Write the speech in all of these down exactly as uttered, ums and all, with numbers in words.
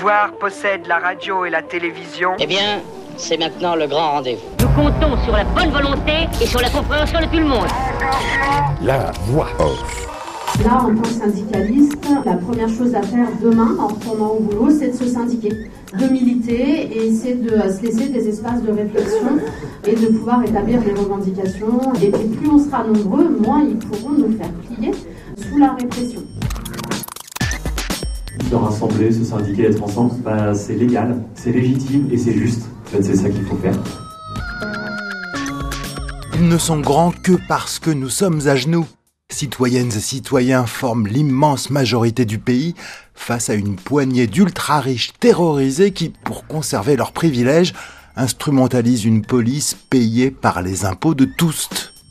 pouvoir possède la radio et la télévision. Eh bien, c'est maintenant le grand rendez-vous. Nous comptons sur la bonne volonté et sur la compréhension de tout le monde. La voix off. Là, en tant que syndicaliste, la première chose à faire demain, en retournant au boulot, c'est de se syndiquer, de militer et essayer de se laisser des espaces de réflexion et de pouvoir établir des revendications. Et puis plus on sera nombreux, moins ils pourront nous faire plier sous la répression. Se rassembler, se syndiquer, être ensemble, bah, c'est légal, c'est légitime et c'est juste. En fait, c'est ça qu'il faut faire. Ils ne sont grands que parce que nous sommes à genoux. Citoyennes et citoyens forment l'immense majorité du pays face à une poignée d'ultra-riches terrorisés qui, pour conserver leurs privilèges, instrumentalisent une police payée par les impôts de tous.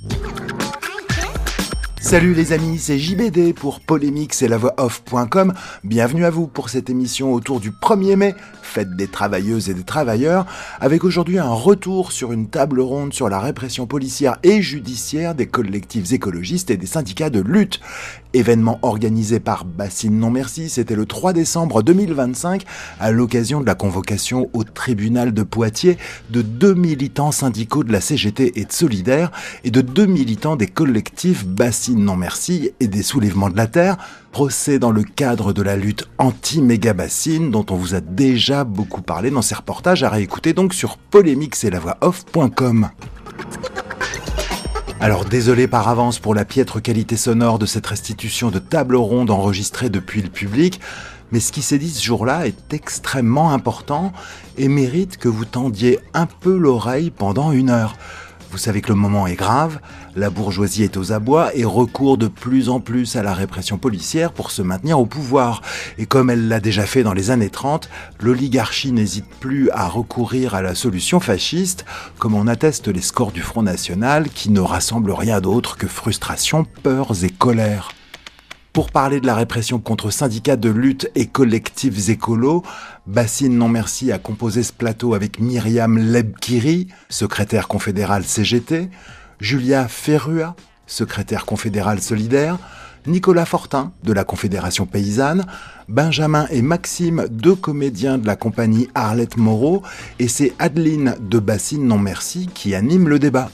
Salut les amis, c'est J B D pour Polémix et la voix off point com. Bienvenue à vous pour cette émission autour du premier mai, fête des travailleuses et des travailleurs, avec aujourd'hui un retour sur une table ronde sur la répression policière et judiciaire des collectifs écologistes et des syndicats de lutte. Événement organisé par Bassine Non Merci, c'était le trois décembre deux mille vingt-cinq, à l'occasion de la convocation au tribunal de Poitiers de deux militants syndicaux de la C G T et de Solidaire et de deux militants des collectifs Bassine Non Merci et des Soulèvements de la Terre, procès dans le cadre de la lutte anti-méga-bassine dont on vous a déjà beaucoup parlé dans ces reportages à réécouter donc sur polémix et la voix off point com. Alors désolé par avance pour la piètre qualité sonore de cette restitution de table ronde enregistrée depuis le public, mais ce qui s'est dit ce jour-là est extrêmement important et mérite que vous tendiez un peu l'oreille pendant une heure. Vous savez que le moment est grave, la bourgeoisie est aux abois et recourt de plus en plus à la répression policière pour se maintenir au pouvoir. Et comme elle l'a déjà fait dans les années trente, l'oligarchie n'hésite plus à recourir à la solution fasciste, comme en attestent les scores du Front National qui ne rassemblent rien d'autre que frustration, peurs et colère. Pour parler de la répression contre syndicats de lutte et collectifs écolos, Bassine Non Merci a composé ce plateau avec Myriam Lebkiri, secrétaire confédérale C G T, Julia Ferrua, secrétaire confédérale Solidaire, Nicolas Fortin de la Confédération Paysanne, Benjamin et Maxime, deux comédiens de la compagnie Arlette Moreau, et c'est Adeline de Bassine Non Merci qui anime le débat.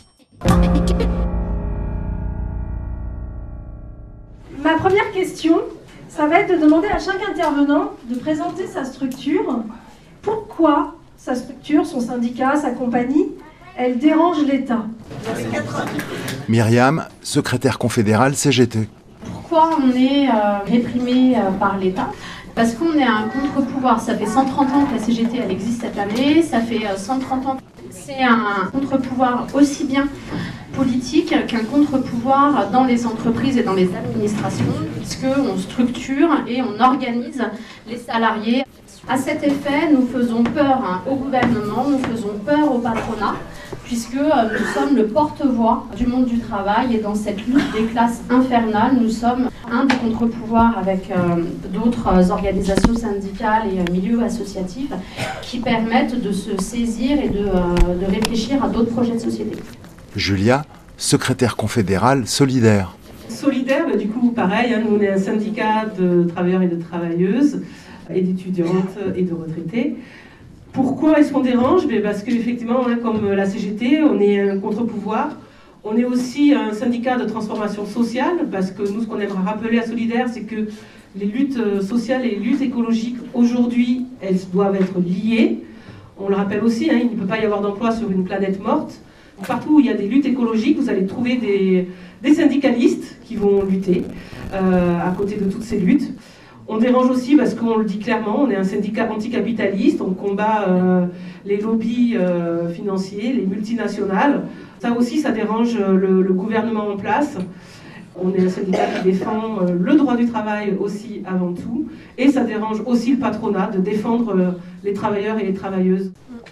Ma première question, ça va être de demander à chaque intervenant de présenter sa structure. Pourquoi sa structure, son syndicat, sa compagnie, elle dérange l'État? Myriam, secrétaire confédérale C G T. Pourquoi on est euh, réprimé euh, par l'État? Parce qu'on est un contre-pouvoir. Ça fait cent trente ans que la C G T elle existe cette année, ça fait euh, cent trente ans. C'est un contre-pouvoir aussi bien politique qu'un contre-pouvoir dans les entreprises et dans les administrations, puisqu'on structure et on organise les salariés. À cet effet, nous faisons peur hein, au gouvernement, nous faisons peur au patronat, puisque euh, nous sommes le porte-voix du monde du travail et dans cette lutte des classes infernales, nous sommes un des contre-pouvoirs avec euh, d'autres organisations syndicales et euh, milieux associatifs qui permettent de se saisir et de, euh, de réfléchir à d'autres projets de société. Julia, secrétaire confédérale Solidaire. Solidaire, bah, du coup, pareil, hein, nous on est un syndicat de travailleurs et de travailleuses, et d'étudiantes et de retraités. Pourquoi est-ce qu'on dérange? bah, Parce qu'effectivement, hein, comme la C G T, on est un contre-pouvoir. On est aussi un syndicat de transformation sociale, parce que nous, ce qu'on aimerait rappeler à Solidaire, c'est que les luttes sociales et les luttes écologiques, aujourd'hui, elles doivent être liées. On le rappelle aussi, hein, il ne peut pas y avoir d'emploi sur une planète morte. Partout où il y a des luttes écologiques, vous allez trouver des, des syndicalistes qui vont lutter euh, à côté de toutes ces luttes. On dérange aussi parce qu'on le dit clairement, on est un syndicat anticapitaliste, on combat euh, les lobbies euh, financiers, les multinationales. Ça aussi, ça dérange le, le gouvernement en place. On est un syndicat qui défend euh, le droit du travail aussi avant tout. Et ça dérange aussi le patronat de défendre euh, les travailleurs et les travailleuses.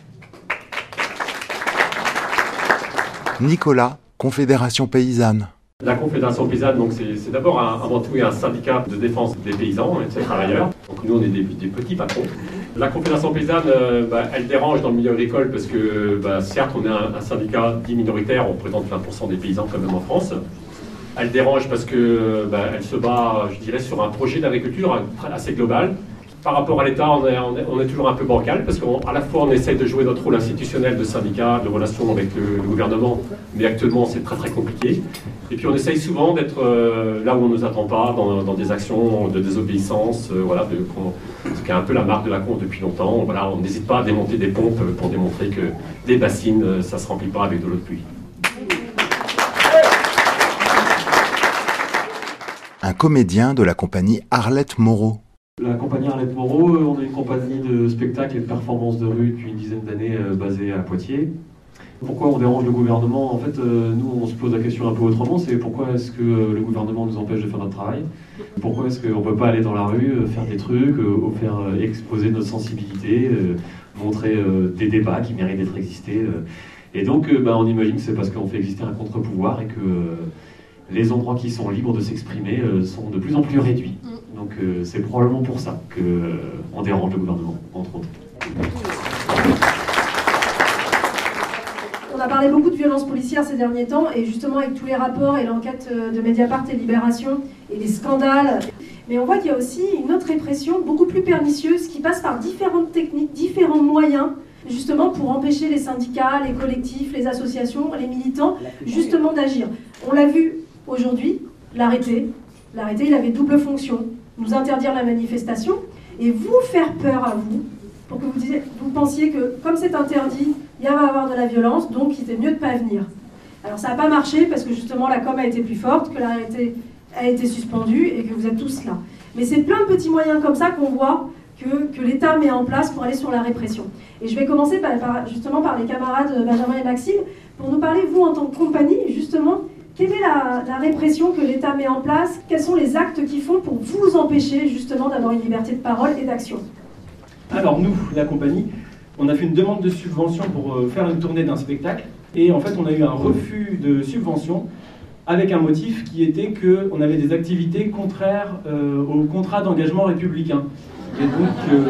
Nicolas, Confédération Paysanne. La Confédération Paysanne, donc c'est, c'est d'abord un, avant tout un syndicat de défense des paysans et de ses travailleurs. Donc nous, on est des, des petits patrons. La Confédération Paysanne, euh, bah, elle dérange dans le milieu agricole parce que, bah, certes, on est un, un syndicat dit minoritaire, on représente vingt pour cent des paysans quand même en France. Elle dérange parce que, bah, elle se bat, je dirais, sur un projet d'agriculture assez global. Par rapport à l'État, on est, on, est, on est toujours un peu bancal, parce qu'à la fois on essaie de jouer notre rôle institutionnel de syndicat, de relation avec le, le gouvernement, mais actuellement c'est très très compliqué. Et puis on essaye souvent d'être euh, là où on ne nous attend pas, dans, dans des actions de désobéissance, euh, voilà, de, ce qui est un peu la marque de la con depuis longtemps. Voilà, on n'hésite pas à démonter des pompes pour démontrer que des bassines, ça ne se remplit pas avec de l'eau de pluie. Un comédien de la compagnie Arlette Moreau. La compagnie Arlette Moreau, on est une compagnie de spectacles et de performances de rue depuis une dizaine d'années euh, basée à Poitiers. Pourquoi on dérange le gouvernement? En fait, euh, nous, on se pose la question un peu autrement, c'est pourquoi est-ce que euh, le gouvernement nous empêche de faire notre travail? Pourquoi est-ce qu'on ne peut pas aller dans la rue, euh, faire des trucs, euh, faire euh, exposer notre sensibilité, euh, montrer euh, des débats qui méritent d'être existés euh. Et donc, euh, bah, on imagine que c'est parce qu'on fait exister un contre-pouvoir et que euh, les endroits qui sont libres de s'exprimer euh, sont de plus en plus réduits. Donc euh, c'est probablement pour ça qu'on euh, dérange le gouvernement, entre autres. On a parlé beaucoup de violences policières ces derniers temps, et justement avec tous les rapports et l'enquête de Mediapart et Libération, et les scandales. Mais on voit qu'il y a aussi une autre répression, beaucoup plus pernicieuse, qui passe par différentes techniques, différents moyens, justement pour empêcher les syndicats, les collectifs, les associations, les militants, justement d'agir. On l'a vu aujourd'hui, l'arrêté. L'arrêté, il avait double fonction. Nous interdire la manifestation et vous faire peur à vous, pour que vous, disiez, vous pensiez que comme c'est interdit, il va y avoir de la violence, donc il était mieux de ne pas venir. Alors ça n'a pas marché parce que justement la com a été plus forte, que l'arrêté a été suspendu et que vous êtes tous là. Mais c'est plein de petits moyens comme ça qu'on voit que, que l'État met en place pour aller sur la répression. Et je vais commencer par, par, justement par les camarades Benjamin et Maxime, pour nous parler, vous en tant que compagnie, justement, quelle est la, la répression que l'État met en place? Quels sont les actes qu'ils font pour vous empêcher justement d'avoir une liberté de parole et d'action? Alors nous, la compagnie, on a fait une demande de subvention pour euh, faire une tournée d'un spectacle. Et en fait, on a eu un refus de subvention avec un motif qui était qu'on avait des activités contraires euh, au contrat d'engagement républicain. Et donc, euh,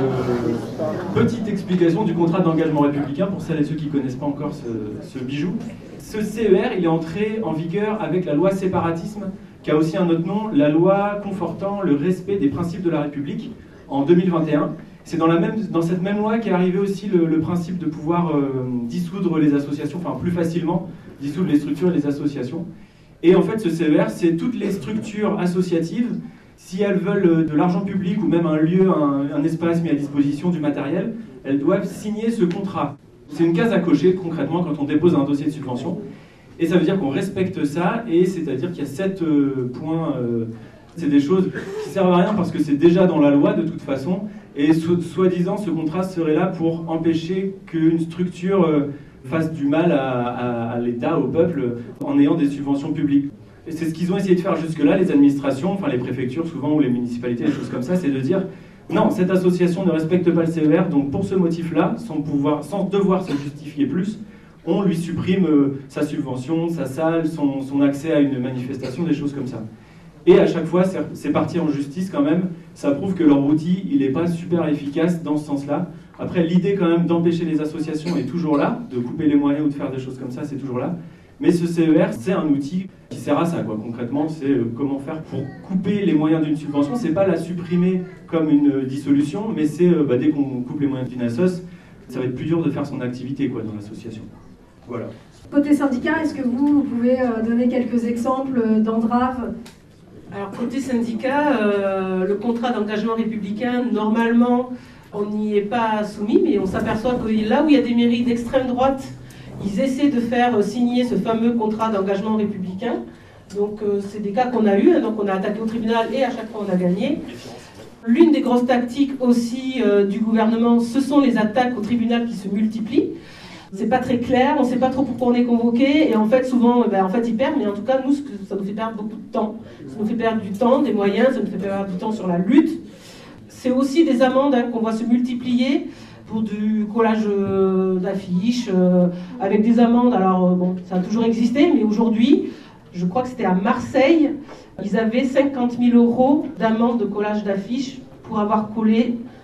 petite explication du contrat d'engagement républicain pour celles et ceux qui ne connaissent pas encore ce, ce bijou. Ce C E R, il est entré en vigueur avec la loi séparatisme, qui a aussi un autre nom, la loi confortant le respect des principes de la République, en deux mille vingt et un. C'est dans, la même, dans cette même loi qu'est arrivé aussi le, le principe de pouvoir euh, dissoudre les associations, enfin plus facilement, dissoudre les structures et les associations. Et en fait, ce C E R, c'est toutes les structures associatives, si elles veulent de l'argent public ou même un lieu, un, un espace mis à disposition, du matériel, elles doivent signer ce contrat. C'est une case à cocher concrètement quand on dépose un dossier de subvention. Et ça veut dire qu'on respecte ça, et c'est-à-dire qu'il y a sept euh, points, euh, c'est des choses qui servent à rien parce que c'est déjà dans la loi de toute façon. Et so- soi-disant, ce contrat serait là pour empêcher qu'une structure euh, fasse du mal à, à, à l'État, au peuple, en ayant des subventions publiques. Et c'est ce qu'ils ont essayé de faire jusque-là, les administrations, enfin les préfectures souvent, ou les municipalités, des choses comme ça, c'est de dire non, cette association ne respecte pas le C E R, donc pour ce motif-là, sans pouvoir, sans devoir se justifier plus, on lui supprime euh, sa subvention, sa salle, son, son accès à une manifestation, des choses comme ça. Et à chaque fois, c'est, c'est parti en justice quand même. Ça prouve que leur outil, il n'est pas super efficace dans ce sens-là. Après, l'idée quand même d'empêcher les associations est toujours là, de couper les moyens ou de faire des choses comme ça, c'est toujours là. Mais ce C E R, c'est un outil qui sert à ça, quoi. Concrètement, c'est euh, comment faire pour couper les moyens d'une subvention. C'est pas la supprimer comme une euh, dissolution, mais c'est euh, bah, dès qu'on coupe les moyens d'une assoce, ça va être plus dur de faire son activité, quoi, dans l'association. Voilà. Côté syndicat, est-ce que vous, vous pouvez euh, donner quelques exemples d'entraves? Alors côté syndicat, euh, le contrat d'engagement républicain, normalement, on n'y est pas soumis, mais on s'aperçoit que là où il y a des mairies d'extrême droite, ils essaient de faire signer ce fameux contrat d'engagement républicain. Donc euh, c'est des cas qu'on a eu, hein, donc on a attaqué au tribunal et à chaque fois on a gagné. L'une des grosses tactiques aussi euh, du gouvernement, ce sont les attaques au tribunal qui se multiplient. C'est pas très clair, on sait pas trop pourquoi on est convoqué, et en fait souvent, ben, en fait ils perdent, mais en tout cas nous, ça nous fait perdre beaucoup de temps. Ça nous fait perdre du temps, des moyens, ça nous fait perdre du temps sur la lutte. C'est aussi des amendes hein, qu'on voit se multiplier pour du collage euh, d'affiches, euh, avec des amendes, alors euh, bon, ça a toujours existé, mais aujourd'hui, je crois que c'était à Marseille, ils avaient cinquante mille euros d'amende de collage d'affiches pour avoir collé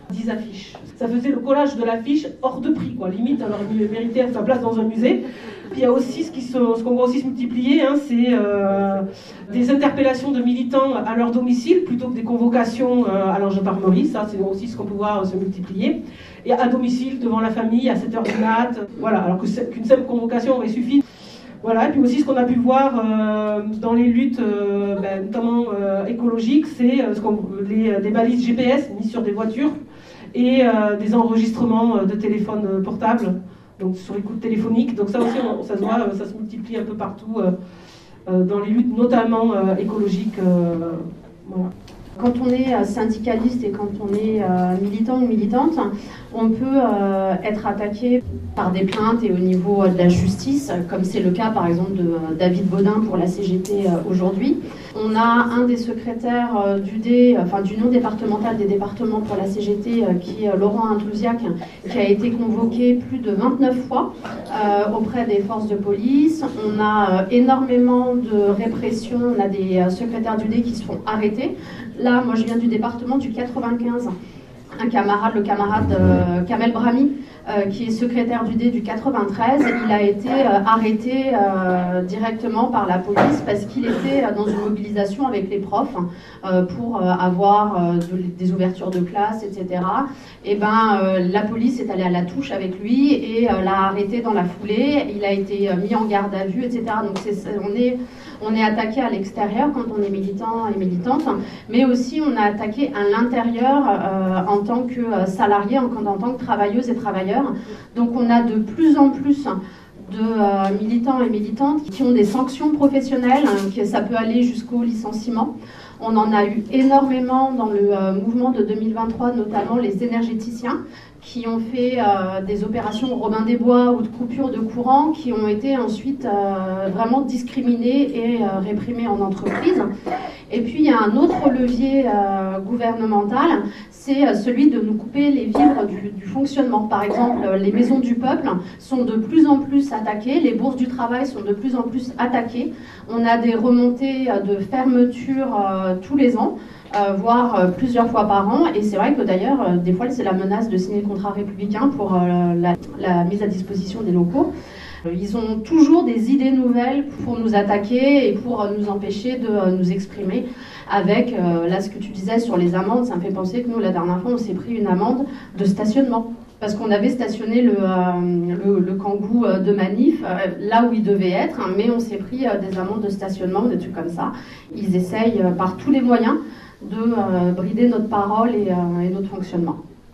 dix affiches. Ça faisait le collage de l'affiche hors de prix, quoi. Limite, alors il méritait sa place dans un musée. Puis il y a aussi ce, qui se, ce qu'on voit aussi se multiplier, hein, c'est euh, des interpellations de militants à leur domicile plutôt que des convocations euh, à la gendarmerie. Ça, c'est aussi ce qu'on peut voir se multiplier. Et à domicile, devant la famille, à sept heures du mat. Voilà, alors que qu'une simple convocation aurait suffi. Voilà, et puis aussi ce qu'on a pu voir euh, dans les luttes, euh, ben, notamment euh, écologiques, c'est euh, ce qu'on, les, des balises G P S mises sur des voitures et euh, des enregistrements de téléphones portables, donc sur écoute téléphonique. Donc ça aussi, on, ça se voit, ça se multiplie un peu partout euh, euh, dans les luttes, notamment euh, écologiques. Euh, voilà. Quand on est syndicaliste et quand on est euh, militant ou militante, on peut euh, être attaqué par des plaintes et au niveau de la justice, comme c'est le cas par exemple de euh, David Baudin pour la C G T euh, aujourd'hui. On a un des secrétaires euh, du D, enfin du non départemental des départements pour la C G T, euh, qui est Laurent Intouziac, qui a été convoqué plus de vingt-neuf fois euh, auprès des forces de police. On a euh, énormément de répression, on a des euh, secrétaires du D qui se font arrêter. Là, moi je viens du département du quatre-vingt-quinze. Un camarade, le camarade euh, Kamel Brahmi, euh, qui est secrétaire du D du quatre-vingt-treize, il a été euh, arrêté euh, directement par la police parce qu'il était euh, dans une mobilisation avec les profs euh, pour euh, avoir euh, de, des ouvertures de classe, et cetera. Et ben, euh, la police est allée à la touche avec lui et euh, l'a arrêté dans la foulée. Il a été euh, mis en garde à vue, et cetera. Donc c'est, on est On est attaqué à l'extérieur quand on est militant et militante, mais aussi on a attaqué à l'intérieur euh, en tant que salarié, en, en tant que travailleuse et travailleur. Donc on a de plus en plus de euh, militants et militantes qui ont des sanctions professionnelles, hein, que ça peut aller jusqu'au licenciement. On en a eu énormément dans le euh, mouvement de deux mille vingt-trois, notamment les énergéticiens, qui ont fait euh, des opérations au Robin des Bois ou de coupure de courant, qui ont été ensuite euh, vraiment discriminés et euh, réprimés en entreprise. Et puis il y a un autre levier euh, gouvernemental, c'est euh, celui de nous couper les vivres du, du fonctionnement. Par exemple, les maisons du peuple sont de plus en plus attaquées, les bourses du travail sont de plus en plus attaquées. On a des remontées de fermeture euh, tous les ans. Euh, voire euh, plusieurs fois par an, et c'est vrai que d'ailleurs euh, des fois c'est la menace de signer le contrat républicain pour euh, la, la mise à disposition des locaux. Euh, ils ont toujours des idées nouvelles pour nous attaquer et pour euh, nous empêcher de euh, nous exprimer. Avec, euh, là ce que tu disais sur les amendes, ça me fait penser que nous la dernière fois on s'est pris une amende de stationnement. Parce qu'on avait stationné le, euh, le, le Kangoo de Manif euh, là où il devait être, hein, mais on s'est pris euh, des amendes de stationnement, des trucs comme ça. Ils essayent euh, par tous les moyens de euh, brider notre parole et, euh, et notre fonctionnement.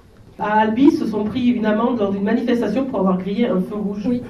À Albi, se sont pris une amende lors d'une manifestation pour avoir grillé un feu rouge. Oui.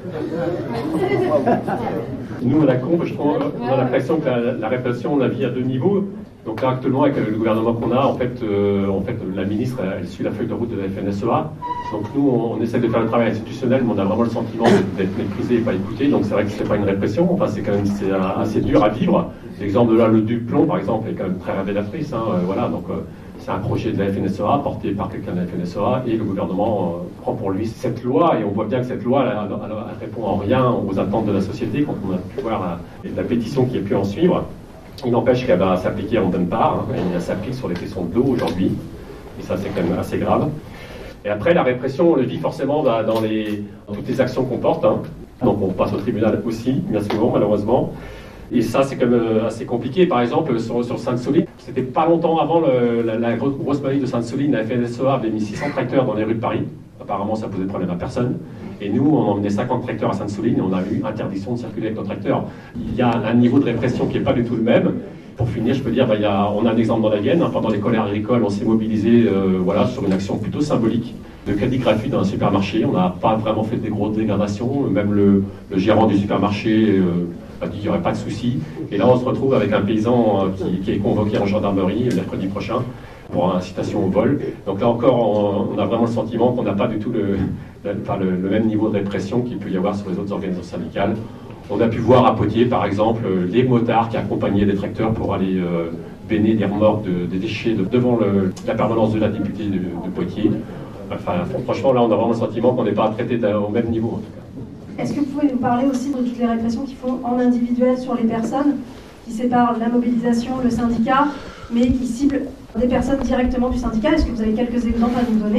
Nous, à la Comp, je trouve, on a l'impression que la, la répression, on la vit à deux niveaux. Donc là, actuellement, avec le gouvernement qu'on a, en fait, euh, en fait, la ministre, elle suit la feuille de route de la F N S E A. Donc nous, on, on essaie de faire le travail institutionnel, mais on a vraiment le sentiment d'être méprisé et pas écouté. Donc c'est vrai que c'est pas une répression. Enfin, c'est quand même c'est assez dur à vivre. L'exemple de là, le Duplon, par exemple, est quand même très révélatrice. Hein, euh, voilà, donc euh, c'est un projet de la F N S E A porté par quelqu'un de la F N S E A et le gouvernement euh, prend pour lui cette loi. Et on voit bien que cette loi, elle, elle, elle, elle répond en rien aux attentes de la société. Quand on a pu voir la, la pétition qui a pu en suivre. Il n'empêche qu'elle va s'appliquer en bonne part, hein, elle s'applique sur les questions de l'eau aujourd'hui, et ça c'est quand même assez grave. Et après, la répression, on le vit forcément bah, dans, les, dans toutes les actions qu'on porte, hein. Donc on passe au tribunal aussi, bien souvent, malheureusement. Et ça, c'est quand même assez compliqué. Par exemple, sur, sur Sainte-Soline, c'était pas longtemps avant le, la, la grosse manif de Sainte-Soline, la F N S E A avait mis six cents tracteurs dans les rues de Paris. Apparemment, ça posait problème à personne. Et nous, on emmenait cinquante tracteurs à Sainte-Soline et on a eu interdiction de circuler avec nos tracteurs. Il y a un niveau de répression qui n'est pas du tout le même. Pour finir, je peux dire, bah, il y a, on a un exemple dans la Vienne. Hein, pendant les colères agricoles, on s'est mobilisé euh, voilà, sur une action plutôt symbolique de crédit gratuit dans un supermarché. On n'a pas vraiment fait des grosses dégradations. Même le, le gérant du supermarché euh, a dit qu'il n'y aurait pas de souci. Et là, on se retrouve avec un paysan euh, qui, qui est convoqué en gendarmerie le mercredi prochain pour incitation au vol. Donc là encore, on, on a vraiment le sentiment qu'on n'a pas du tout le, le, enfin, le, le même niveau de répression qu'il peut y avoir sur les autres organisations syndicales. On a pu voir à Poitiers, par exemple, les motards qui accompagnaient des tracteurs pour aller euh, béner des remorques de, des déchets de, devant le, la permanence de la députée de, de Poitiers. Enfin, franchement, là, on a vraiment le sentiment qu'on n'est pas traité au même niveau, en tout cas. Est-ce que vous pouvez nous parler aussi de toutes les répressions qu'ils font en individuel sur les personnes? qui sépare la mobilisation, le syndicat, mais qui cible des personnes directement du syndicat. Est-ce que vous avez quelques exemples à nous donner ?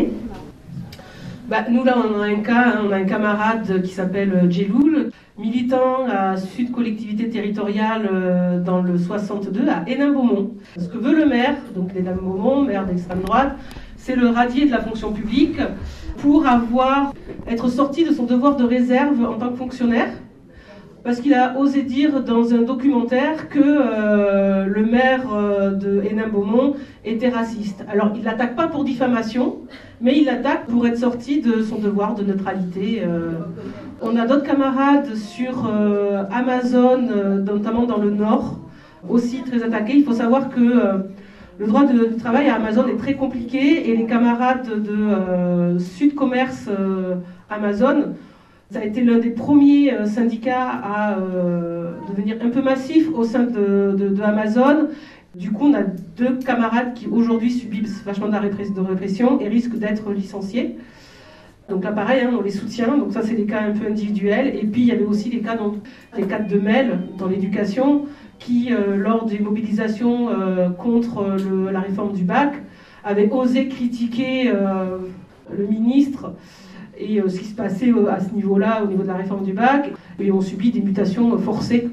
Bah, nous, là, on a un cas, on a un camarade qui s'appelle Djeloul, militant à Sud Collectivité Territoriale euh, dans le soixante-deux à Hénin-Beaumont. Ce que veut le maire, donc Hénin-Beaumont, maire d'extrême droite, c'est le radier de la fonction publique pour avoir, être sorti de son devoir de réserve en tant que fonctionnaire, parce qu'il a osé dire dans un documentaire que euh, le maire euh, de Hénin-Beaumont était raciste. Alors, il ne l'attaque pas pour diffamation, mais il l'attaque pour être sorti de son devoir de neutralité. Euh. On a d'autres camarades sur euh, Amazon, euh, notamment dans le Nord, aussi très attaqués. Il faut savoir que euh, le droit de, de travail à Amazon est très compliqué, et les camarades de euh, Sud Commerce euh, Amazon, ça a été l'un des premiers euh, syndicats à euh, devenir un peu massif au sein de, de, de Amazon. Du coup, on a deux camarades qui aujourd'hui subissent vachement de, la répress- de répression et risquent d'être licenciés. Donc là, pareil, hein, on les soutient. Donc ça, c'est des cas un peu individuels. Et puis, il y avait aussi les cas, donc, les cas de Mel dans l'éducation qui, euh, lors des mobilisations euh, contre le, la réforme du bac, avaient osé critiquer euh, le ministre et euh, ce qui se passait euh, à ce niveau-là, au niveau de la réforme du bac, et ont subi des mutations forcées.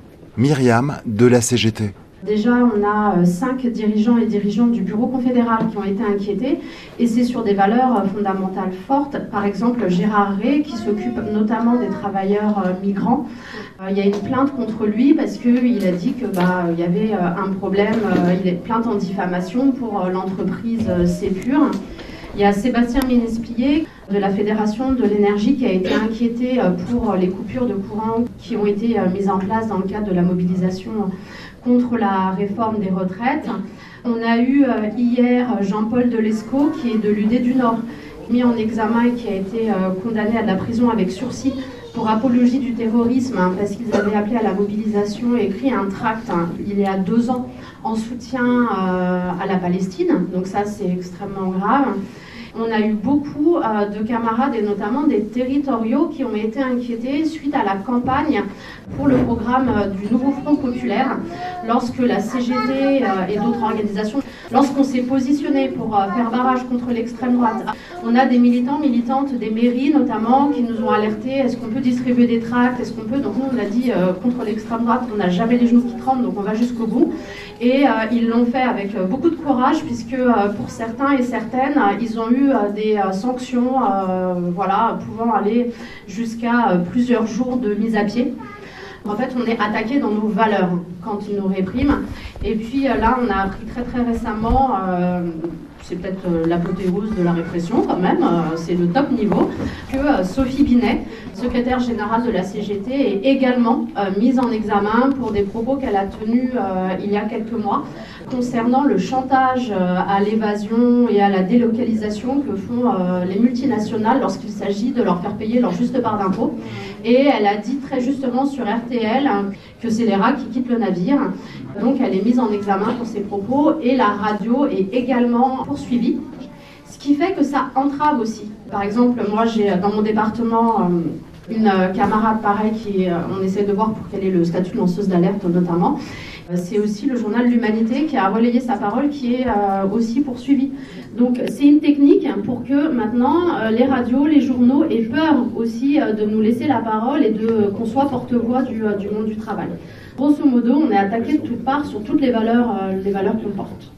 Myriam de la C G T. Déjà, on a cinq dirigeants et dirigeantes du bureau confédéral qui ont été inquiétés, et c'est sur des valeurs fondamentales fortes. Par exemple, Gérard Ray, qui s'occupe notamment des travailleurs migrants. Il y a une plainte contre lui parce qu'il a dit qu'il bah, y avait un problème, il est plainte en diffamation pour l'entreprise Sépure. Il y a Sébastien Ménesplier de la Fédération de l'énergie qui a été inquiété pour les coupures de courant qui ont été mises en place dans le cadre de la mobilisation contre la réforme des retraites. On a eu hier Jean-Paul Delescaux qui est de l'U D du Nord, mis en examen et qui a été condamné à de la prison avec sursis pour apologie du terrorisme, hein, parce qu'ils avaient appelé à la mobilisation et écrit un tract hein, il y a deux ans en soutien euh, à la Palestine. Donc ça, c'est extrêmement grave. On a eu beaucoup euh, de camarades et notamment des territoriaux qui ont été inquiétés suite à la campagne pour le programme euh, du Nouveau Front Populaire, lorsque la C G T euh, et d'autres organisations, lorsqu'on s'est positionné pour euh, faire barrage contre l'extrême droite. On a des militants, militantes des mairies notamment qui nous ont alertés, est-ce qu'on peut distribuer des tracts, est-ce qu'on peut, donc nous on a dit euh, contre l'extrême droite, on n'a jamais les genoux qui tremblent, donc on va jusqu'au bout. Et euh, ils l'ont fait avec euh, beaucoup de courage, puisque euh, pour certains et certaines, euh, ils ont eu euh, des euh, sanctions, euh, voilà, pouvant aller jusqu'à euh, plusieurs jours de mise à pied. En fait, on est attaqué dans nos valeurs quand ils nous répriment. Et puis euh, là, on a appris très très récemment, euh, c'est peut-être euh, l'apothéose de la répression quand même, euh, c'est le top niveau, que euh, Sophie Binet, secrétaire générale de la C G T, est également euh, mise en examen pour des propos qu'elle a tenus euh, il y a quelques mois concernant le chantage euh, à l'évasion et à la délocalisation que font euh, les multinationales lorsqu'il s'agit de leur faire payer leur juste part d'impôt. Et elle a dit très justement sur R T L hein, que c'est les rats qui quittent le navire. Donc elle est mise en examen pour ses propos et la radio est également poursuivie. Ce qui fait que ça entrave aussi. Par exemple, moi j'ai dans mon département euh, une euh, camarade pareil qui, euh, on essaie de voir pour quel est le statut de lanceuse d'alerte notamment. Euh, c'est aussi le journal L'Humanité qui a relayé sa parole qui est euh, aussi poursuivi. Donc c'est une technique pour que maintenant euh, les radios, les journaux aient peur aussi euh, de nous laisser la parole et de qu'on soit porte-voix du, euh, du monde du travail. Grosso modo, on est attaqué de toutes parts sur toutes les valeurs, euh, les valeurs qu'on porte.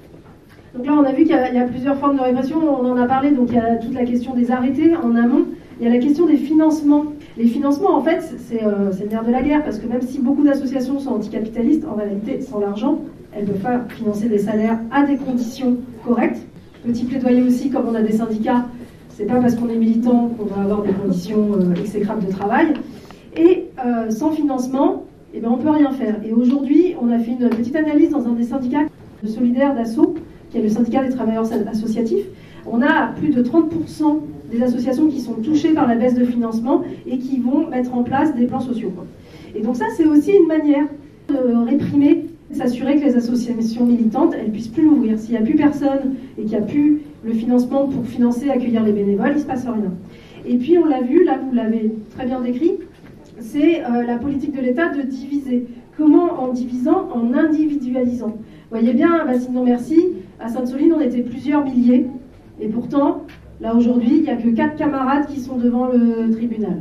Donc là, on a vu qu'il y a, il y a plusieurs formes de répression, on en a parlé, donc il y a toute la question des arrêtés en amont, il y a la question des financements. Les financements, en fait, c'est, euh, c'est le nerf de la guerre, parce que même si beaucoup d'associations sont anticapitalistes, en réalité, sans l'argent, elles ne peuvent pas financer des salaires à des conditions correctes. Petit plaidoyer aussi, comme on a des syndicats, c'est pas parce qu'on est militant qu'on va avoir des conditions euh, exécrables de travail. Et euh, sans financement, eh ben, on ne peut rien faire. Et aujourd'hui, on a fait une petite analyse dans un des syndicats de solidaires d'Asso, qui est le syndicat des travailleurs associatifs. On a plus de trente pour cent des associations qui sont touchées par la baisse de financement et qui vont mettre en place des plans sociaux. Et donc ça, c'est aussi une manière de réprimer, s'assurer que les associations militantes, elles ne puissent plus l'ouvrir. S'il n'y a plus personne et qu'il n'y a plus le financement pour financer, accueillir les bénévoles, il ne se passe rien. Et puis, on l'a vu, là, vous l'avez très bien décrit, c'est euh, la politique de l'État de diviser. Comment en divisant, en individualisant. Vous voyez bien, à Bassine non merci, à Sainte-Soline, on était plusieurs milliers. Et pourtant, là aujourd'hui, il n'y a que quatre camarades qui sont devant le tribunal.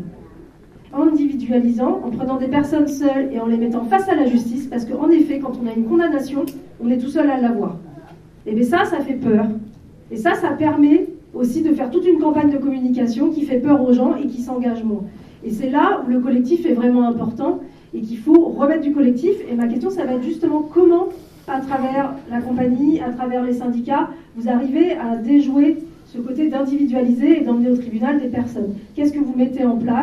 En individualisant, en prenant des personnes seules et en les mettant face à la justice, parce qu'en effet, quand on a une condamnation, on est tout seul à l'avoir. Et bien ça, ça fait peur. Et ça, ça permet aussi de faire toute une campagne de communication qui fait peur aux gens et qui s'engage moins. Et c'est là où le collectif est vraiment important et qu'il faut remettre du collectif. Et ma question, ça va être justement comment, à travers la compagnie, à travers les syndicats, vous arrivez à déjouer ce côté d'individualiser et d'emmener au tribunal des personnes. Qu'est-ce que vous mettez en place ?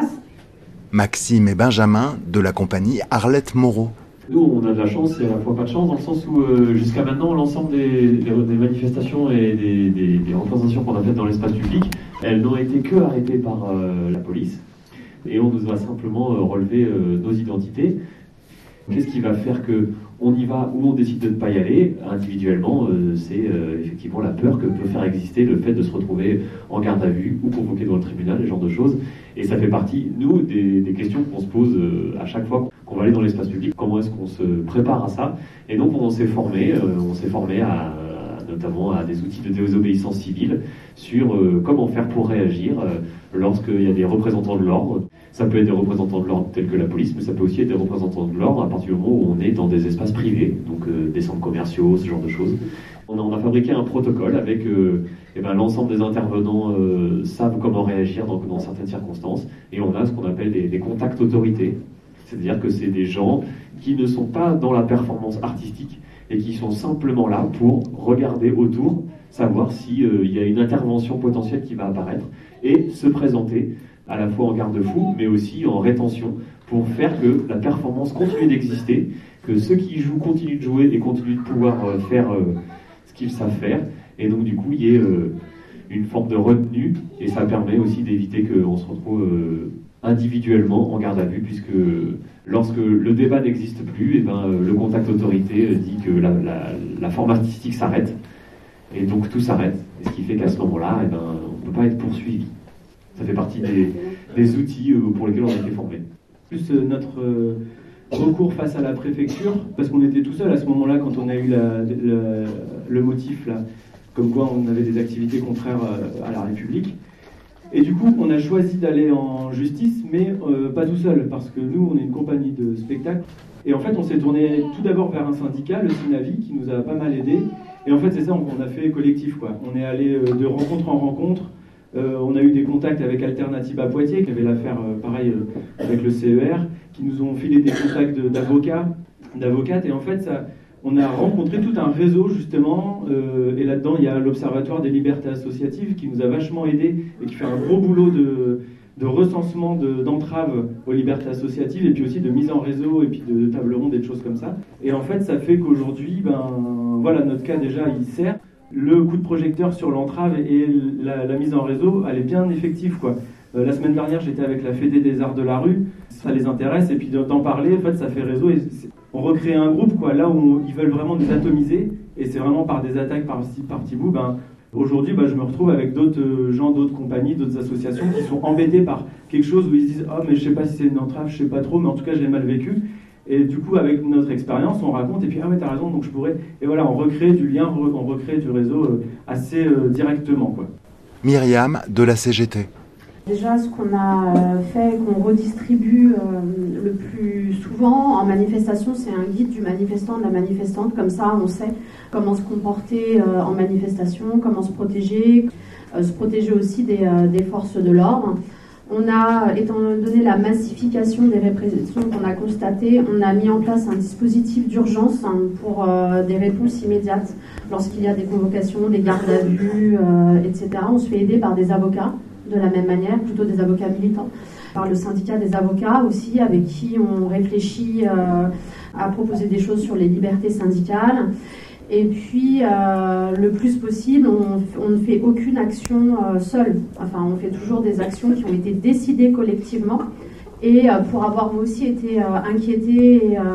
Maxime et Benjamin de la compagnie Arlette Moreau. Nous, on a de la chance et à la fois pas de chance, dans le sens où euh, jusqu'à maintenant, l'ensemble des, des, des manifestations et des, des, des représentations qu'on a faites dans l'espace public, elles n'ont été que arrêtées par euh, la police. Et on nous a simplement euh, relevé euh, nos identités. Qu'est-ce qui va faire qu'on y va ou on décide de ne pas y aller individuellement, euh, c'est euh, effectivement la peur que peut faire exister le fait de se retrouver en garde à vue ou convoqué devant le tribunal, ce genre de choses. Et ça fait partie, nous, des, des questions qu'on se pose euh, à chaque fois qu'on va aller dans l'espace public. Comment est-ce qu'on se prépare à ça? Et donc on s'est formé, euh, on s'est formé à, à, notamment à des outils de désobéissance civile sur euh, comment faire pour réagir euh, lorsqu'il y a des représentants de l'ordre. Ça peut être des représentants de l'ordre tels que la police, mais ça peut aussi être des représentants de l'ordre à partir du moment où on est dans des espaces privés, donc euh, des centres commerciaux, ce genre de choses. On a, on a fabriqué un protocole avec euh, eh ben, l'ensemble des intervenants euh, savent comment réagir dans, dans certaines circonstances, et on a ce qu'on appelle des, des contacts autorités, c'est-à-dire que c'est des gens qui ne sont pas dans la performance artistique et qui sont simplement là pour regarder autour, savoir s'il euh, y a une intervention potentielle qui va apparaître et se présenter à la fois en garde-fou, mais aussi en rétention, pour faire que la performance continue d'exister, que ceux qui jouent continuent de jouer et continuent de pouvoir euh, faire euh, ce qu'ils savent faire, et donc du coup il y ait euh, une forme de retenue, et ça permet aussi d'éviter qu'on se retrouve euh, individuellement en garde à vue, puisque lorsque le débat n'existe plus, et ben, euh, le contact autorité euh, dit que la, la, la forme artistique s'arrête, et donc tout s'arrête, et ce qui fait qu'à ce moment-là, et ben, on ne peut pas être poursuivi. Ça fait partie des, des outils pour lesquels on a été formés. Plus euh, notre euh, recours face à la préfecture, parce qu'on était tout seul à ce moment-là quand on a eu la, la, le motif, là, comme quoi on avait des activités contraires à, à la République. Et du coup, on a choisi d'aller en justice, mais euh, pas tout seul, parce que nous, on est une compagnie de spectacle. Et en fait, on s'est tourné tout d'abord vers un syndicat, le Synavi, qui nous a pas mal aidés. Et en fait, c'est ça, on, on a fait collectif, quoi. On est allé euh, de rencontre en rencontre. Euh, on a eu des contacts avec Alternative à Poitiers, qui avait l'affaire euh, pareil euh, avec le C E R, qui nous ont filé des contacts de, d'avocats, d'avocates, et en fait, ça, on a rencontré tout un réseau justement, euh, et là-dedans, il y a l'Observatoire des libertés associatives qui nous a vachement aidés et qui fait un gros boulot de, de recensement de, d'entraves aux libertés associatives, et puis aussi de mise en réseau, et puis de, de table ronde et de choses comme ça. Et en fait, ça fait qu'aujourd'hui, ben, voilà, notre cas déjà, il sert. Le coup de projecteur sur l'entrave et la, la mise en réseau, elle est bien effective, quoi. Euh, la semaine dernière, j'étais avec la Fédé des Arts de la Rue, ça les intéresse, et puis d'en parler, en fait, ça fait réseau, et on recrée un groupe, quoi, là où ils veulent vraiment nous atomiser, et c'est vraiment par des attaques par-ci, par petit bout. Ben, aujourd'hui, ben, je me retrouve avec d'autres gens, d'autres compagnies, d'autres associations qui sont embêtés par quelque chose où ils se disent « Ah, oh, mais je sais pas si c'est une entrave, je sais pas trop, mais en tout cas, je l'ai mal vécu ». Et du coup, avec notre expérience, on raconte, et puis, ah ouais, t'as raison, donc je pourrais... Et voilà, on recrée du lien, on recrée du réseau assez euh, directement, quoi. Myriam, de la C G T. Déjà, ce qu'on a fait, qu'on redistribue euh, le plus souvent en manifestation, c'est un guide du manifestant, de la manifestante. Comme ça, on sait comment se comporter euh, en manifestation, comment se protéger, euh, se protéger aussi des, euh, des forces de l'ordre. On a, étant donné la massification des répressions qu'on a constatées, on a mis en place un dispositif d'urgence hein, pour euh, des réponses immédiates. Lorsqu'il y a des convocations, des gardes à vue, euh, et cetera, on se fait aider par des avocats, de la même manière, plutôt des avocats militants, par le syndicat des avocats aussi, avec qui on réfléchit euh, à proposer des choses sur les libertés syndicales. Et puis, euh, le plus possible, on, on ne fait aucune action euh, seule. Enfin, on fait toujours des actions qui ont été décidées collectivement. Et euh, pour avoir moi aussi été euh, inquiétée et, euh,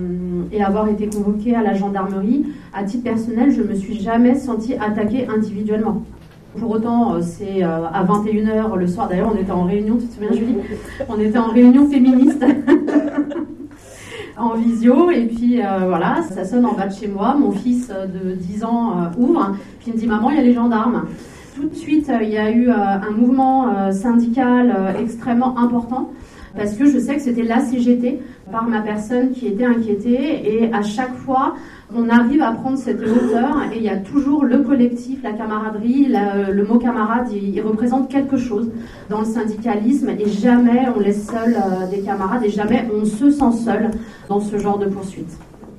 et avoir été convoquée à la gendarmerie, à titre personnel, je ne me suis jamais sentie attaquée individuellement. Pour autant, euh, c'est euh, à vingt et une heures le soir. D'ailleurs, on était en réunion, tu te souviens, Julie ? On était en réunion féministe. en visio. Et puis euh, voilà, ça sonne en bas de chez moi. Mon fils de dix ans euh, ouvre, puis il me dit « Maman, il y a les gendarmes ». Tout de suite, euh, il y a eu euh, un mouvement euh, syndical euh, extrêmement important, parce que je sais que c'était la C G T par ma personne qui était inquiétée, et à chaque fois on arrive à prendre cette hauteur, et il y a toujours le collectif, la camaraderie, la, le mot camarade, il, il représente quelque chose dans le syndicalisme, et jamais on laisse seul euh, des camarades, et jamais on se sent seul dans ce genre de poursuite.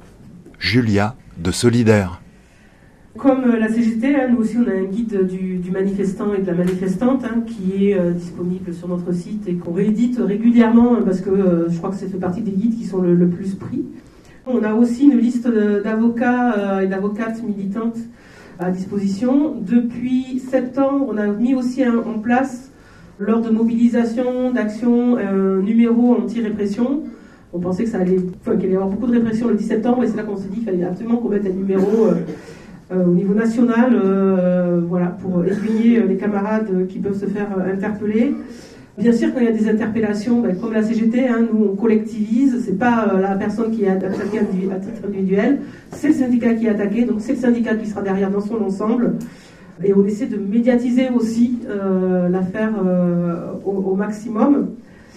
Julia de Solidaire. Comme la C G T, hein, nous aussi on a un guide du, du manifestant et de la manifestante hein, qui est euh, disponible sur notre site et qu'on réédite régulièrement hein, parce que euh, je crois que ça fait partie des guides qui sont le, le plus pris. On a aussi une liste d'avocats euh, et d'avocates militantes à disposition. Depuis septembre, on a mis aussi un, en place, lors de mobilisation, d'action, un numéro anti-répression. On pensait que ça allait, enfin, qu'il allait y avoir beaucoup de répression le dix septembre, et c'est là qu'on s'est dit qu'il fallait absolument qu'on mette un numéro euh, euh, au niveau national euh, voilà, pour aiguiller les camarades qui peuvent se faire interpeller. Bien sûr, quand il y a des interpellations, ben, comme la C G T, hein, nous on collectivise, c'est pas euh, la personne qui est attaquée à titre individuel, c'est le syndicat qui est attaqué, donc c'est le syndicat qui sera derrière dans son ensemble. Et on essaie de médiatiser aussi euh, l'affaire euh, au, au maximum.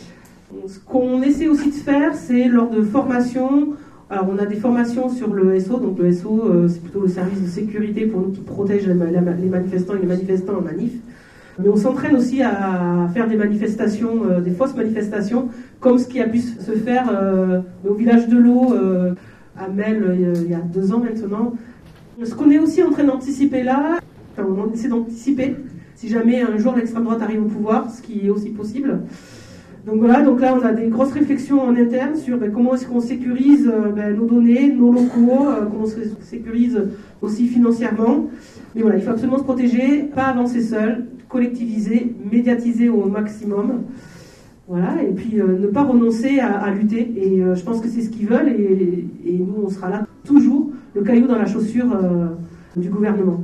Ce qu'on essaie aussi de faire, c'est lors de formations, alors on a des formations sur le S O, donc le S O euh, c'est plutôt le service de sécurité pour nous qui protège les manifestants et les manifestants en manif. Mais on s'entraîne aussi à faire des manifestations, euh, des fausses manifestations, comme ce qui a pu se faire euh, au village de l'eau, euh, à Mel, euh, il y a deux ans maintenant. Ce qu'on est aussi en train d'anticiper là, enfin, on essaie d'anticiper, si jamais un jour l'extrême droite arrive au pouvoir, ce qui est aussi possible. Donc voilà, donc là on a des grosses réflexions en interne sur ben, comment est-ce qu'on sécurise euh, ben, nos données, nos locaux, euh, comment on se sécurise aussi financièrement. Mais voilà, il faut absolument se protéger, pas avancer seul, collectiviser, médiatiser au maximum. Voilà, et puis euh, ne pas renoncer à, à lutter. Et euh, je pense que c'est ce qu'ils veulent, et, et nous on sera là toujours, le caillou dans la chaussure euh, du gouvernement.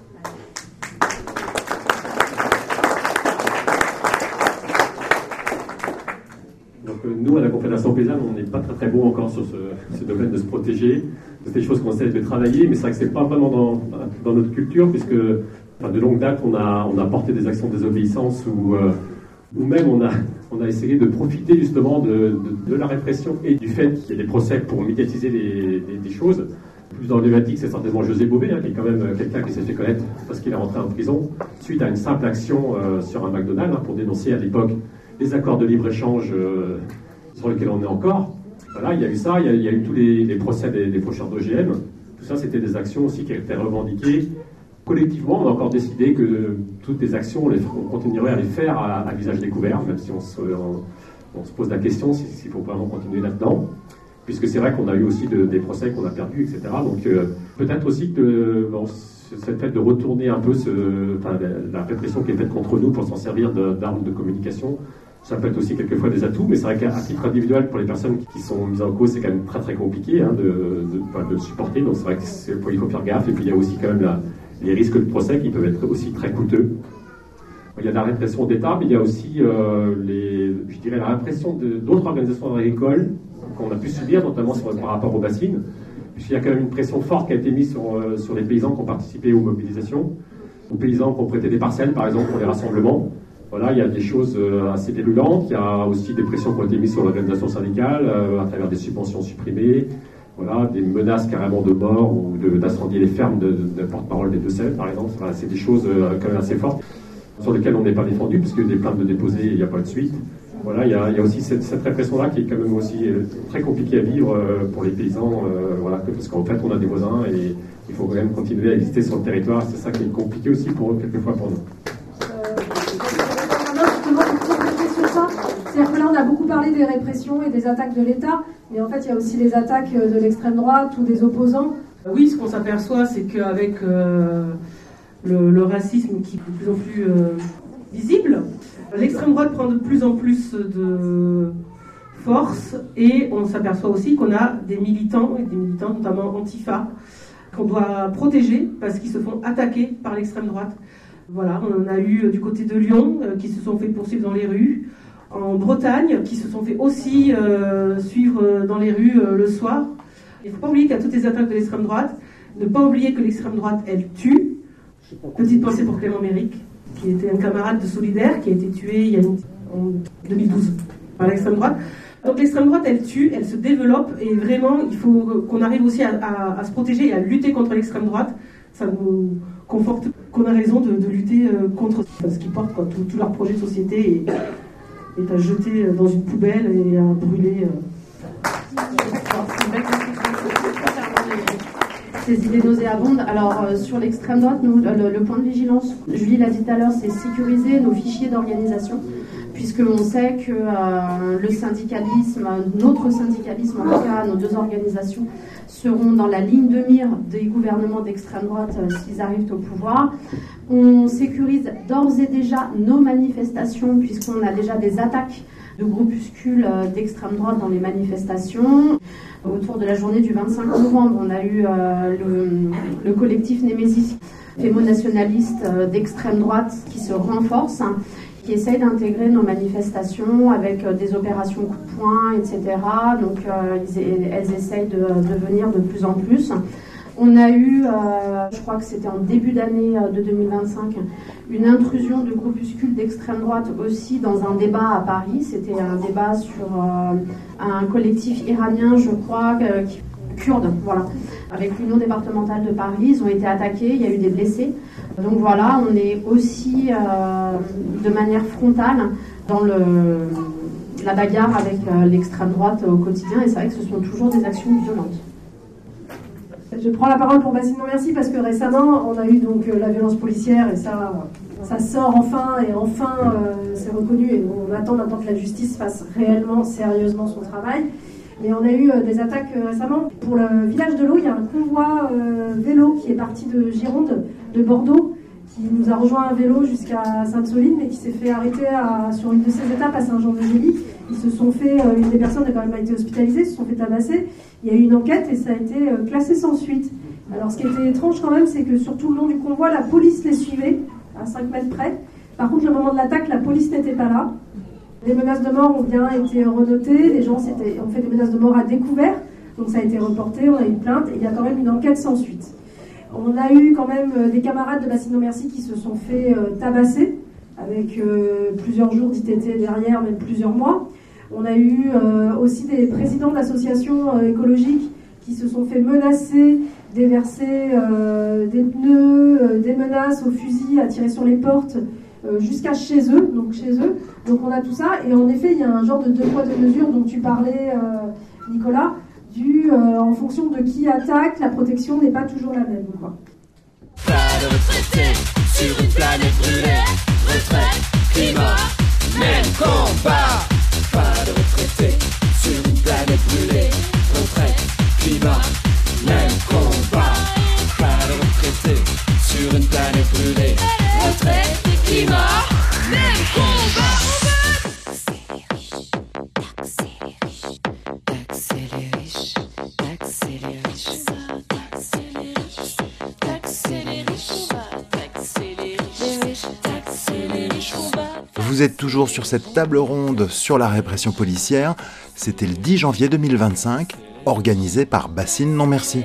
Donc euh, nous, à la Confédération Paysanne, on n'est pas très très bon encore sur ce, ce domaine de se protéger. C'est des choses qu'on essaie de travailler, mais c'est vrai que c'est pas vraiment dans, dans notre culture, puisque enfin, de longue date, on a, on a porté des actions de désobéissance où, euh, où même on a, on a essayé de profiter justement de, de, de la répression et du fait qu'il y ait des procès pour médiatiser les, des, des choses. Le plus emblématique, c'est certainement José Bové, hein, qui est quand même quelqu'un qui s'est fait connaître parce qu'il est rentré en prison suite à une simple action euh, sur un McDonald's hein, pour dénoncer à l'époque les accords de libre-échange euh, sur lesquels on est encore. Voilà, il y a eu ça, il y a, il y a eu tous les, les procès des, des faucheurs d'O G M. Tout ça, c'était des actions aussi qui étaient revendiquées. Collectivement, on a encore décidé que toutes les actions, on, les, on continuerait à les faire à, à visage découvert, même si on se, on, on se pose la question s'il si, si faut vraiment continuer là-dedans. Puisque c'est vrai qu'on a eu aussi de, des procès qu'on a perdus, et cetera. Donc euh, peut-être aussi que bon, cette fait de retourner un peu ce, enfin, la, la répression qui est faite contre nous pour s'en servir d'armes de, de communication, ça peut être aussi quelquefois des atouts, mais c'est vrai qu'à titre individuel, pour les personnes qui sont mises en cause, c'est quand même très très compliqué hein, de, de, de le supporter. Donc c'est vrai qu'il faut faire gaffe. Et puis il y a aussi quand même la, les risques de procès qui peuvent être aussi très coûteux. Il y a la répression d'État, mais il y a aussi euh, les, je dirais, la répression d'autres organisations agricoles qu'on a pu subir, notamment sur, par rapport aux bassines, puisqu'il y a quand même une pression forte qui a été mise sur, euh, sur les paysans qui ont participé aux mobilisations, aux paysans qui ont prêté des parcelles, par exemple, pour les rassemblements. Voilà, il y a des choses euh, assez virulentes. Il y a aussi des pressions qui ont été mises sur l'organisation syndicale euh, à travers des subventions supprimées, voilà, des menaces carrément de mort ou d'incendier les fermes de, de, de porte-parole des Deux-Sèvres, par exemple. Voilà, c'est des choses euh, quand même assez fortes sur lesquelles on n'est pas défendu, puisque des plaintes de déposer, il n'y a pas de suite. Voilà, il y a, il y a aussi cette, cette répression-là qui est quand même aussi euh, très compliquée à vivre euh, pour les paysans, euh, voilà, parce qu'en fait, on a des voisins et il faut quand même continuer à exister sur le territoire. C'est ça qui est compliqué aussi pour eux, quelquefois pour nous. C'est-à-dire que là, on a beaucoup parlé des répressions et des attaques de l'État, mais en fait, il y a aussi les attaques de l'extrême droite ou des opposants. Oui, ce qu'on s'aperçoit, c'est qu'avec euh, le, le racisme qui est de plus en plus euh, visible, l'extrême droite prend de plus en plus de force, et on s'aperçoit aussi qu'on a des militants, et des militants notamment Antifa, qu'on doit protéger parce qu'ils se font attaquer par l'extrême droite. Voilà, on a eu du côté de Lyon euh, qui se sont fait poursuivre dans les rues. en Bretagne qui se sont fait aussi euh, suivre dans les rues euh, le soir. Il ne faut pas oublier qu'il y a toutes les attaques de l'extrême droite. Ne pas oublier que l'extrême droite, elle tue. Petite pensée pour Clément Méric, qui était un camarade de Solidaire, qui a été tué il y a une... en deux mille douze par l'extrême droite. Donc l'extrême droite, elle tue, elle se développe, et vraiment, il faut qu'on arrive aussi à, à, à se protéger et à lutter contre l'extrême droite. Ça nous conforte qu'on a raison de, de lutter contre ce qu'ils portent, quoi. Tout, tout leur projet de société est, est à jeter dans une poubelle et à brûler. Ces idées nauséabondes. Alors, euh, sur l'extrême droite, nous, le, le point de vigilance, Julie l'a dit tout à l'heure, c'est sécuriser nos fichiers d'organisation, puisqu'on sait que euh, le syndicalisme, notre syndicalisme, en tout cas nos deux organisations, seront dans la ligne de mire des gouvernements d'extrême droite euh, s'ils arrivent au pouvoir. On sécurise d'ores et déjà nos manifestations, puisqu'on a déjà des attaques de groupuscules euh, d'extrême droite dans les manifestations. Autour de la journée du vingt-cinq novembre, on a eu euh, le, le collectif Némésis, fémo-nationaliste euh, d'extrême droite qui se renforce, hein, qui essaye d'intégrer nos manifestations avec euh, des opérations coup de poing, et cetera. Donc euh, ils, elles essayent de, de venir de plus en plus. On a eu, euh, je crois que c'était en début d'année de deux mille vingt-cinq, une intrusion de groupuscules d'extrême droite aussi dans un débat à Paris. C'était un débat sur euh, un collectif iranien, je crois, euh, qui, kurde, voilà, avec l'Union départementale de Paris. Ils ont été attaqués, il y a eu des blessés. Donc voilà, on est aussi euh, de manière frontale dans le, la bagarre avec euh, l'extrême droite au quotidien. Et c'est vrai que ce sont toujours des actions violentes. Je prends la parole pour Bassine Non Merci parce que récemment on a eu donc la violence policière et ça, ça sort enfin et enfin euh, c'est reconnu et on attend maintenant que la justice fasse réellement, sérieusement son travail. Mais on a eu euh, des attaques euh, récemment. Pour le village de l'eau, il y a un convoi euh, vélo qui est parti de Gironde, de Bordeaux, qui nous a rejoint à vélo jusqu'à Sainte-Soline mais qui s'est fait arrêter à, sur une de ses étapes à Saint-Jean-de-Gély. Ils se sont fait, euh, une des personnes a quand même été hospitalisée, se sont fait tabasser. Il y a eu une enquête et ça a été euh, classé sans suite. Alors ce qui était étrange quand même, c'est que sur tout le long du convoi, la police les suivait, à cinq mètres près. Par contre, le moment de l'attaque, la police n'était pas là. Les menaces de mort ont bien été renotées, les gens ont fait des menaces de mort à découvert, donc ça a été reporté, on a eu plainte et il y a quand même une enquête sans suite. On a eu quand même des camarades de Bassine Non Merci qui se sont fait euh, tabasser, avec euh, plusieurs jours d'I T T derrière, même plusieurs mois. On a eu euh, aussi des présidents d'associations euh, écologiques qui se sont fait menacer, déverser euh, des pneus, euh, des menaces au fusil, à tirer sur les portes, euh, jusqu'à chez eux, donc chez eux. Donc on a tout ça, et en effet, il y a un genre de deux poids, deux mesures dont tu parlais, euh, Nicolas, du, euh, en fonction de qui attaque, la protection n'est pas toujours la même, quoi. Pas de retraité sur une planète brûlée, retraite, climat, même combat. Pas de retraité sur une planète brûlée, retraite, climat, même combat. Pas de retraité sur une planète brûlée, retraite, climat, même combat. Vous êtes toujours sur cette table ronde sur la répression policière. C'était le dix janvier deux mille vingt-cinq, organisé par Bassine Non Merci.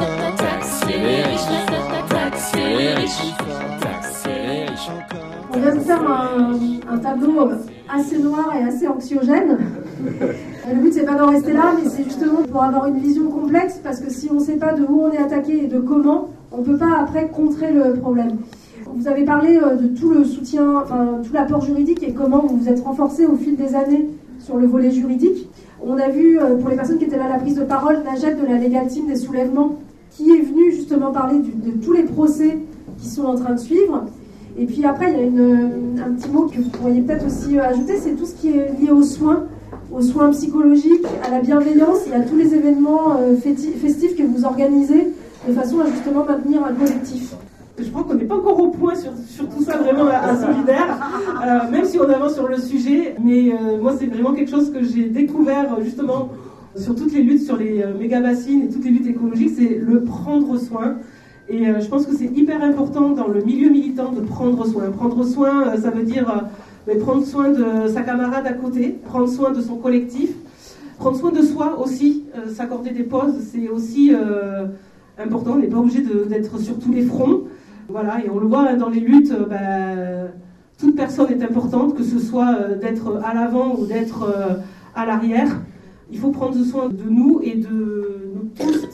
On vient de faire un, un tableau assez noir et assez anxiogène. Le but, c'est pas d'en rester là, mais c'est justement pour avoir une vision complexe, parce que si on ne sait pas de où on est attaqué et de comment, on ne peut pas après contrer le problème. Vous avez parlé de tout le soutien, enfin tout l'apport juridique et comment vous vous êtes renforcé au fil des années sur le volet juridique. On a vu, pour les personnes qui étaient là à la prise de parole, Najat de la Legal Team des soulèvements, qui est venue justement parler du, de tous les procès qui sont en train de suivre. Et puis après, il y a une, un petit mot que vous pourriez peut-être aussi ajouter, c'est tout ce qui est lié aux soins, aux soins psychologiques, à la bienveillance et à tous les événements festifs que vous organisez de façon à justement maintenir un collectif. Je crois qu'on n'est pas encore au point sur, sur tout ça vraiment à, à Solidaire, euh, même si on avance sur le sujet. Mais euh, moi, c'est vraiment quelque chose que j'ai découvert justement sur toutes les luttes sur les euh, méga-bassines et toutes les luttes écologiques, c'est le prendre soin. Et euh, je pense que c'est hyper important dans le milieu militant de prendre soin. Prendre soin, euh, ça veut dire euh, mais prendre soin de sa camarade à côté, prendre soin de son collectif, prendre soin de soi aussi, euh, s'accorder des pauses, c'est aussi euh, important. On n'est pas obligé de, d'être sur tous les fronts. Voilà, et on le voit hein, dans les luttes, euh, bah, toute personne est importante, que ce soit euh, d'être à l'avant ou d'être euh, à l'arrière. Il faut prendre soin de nous et de nous tous.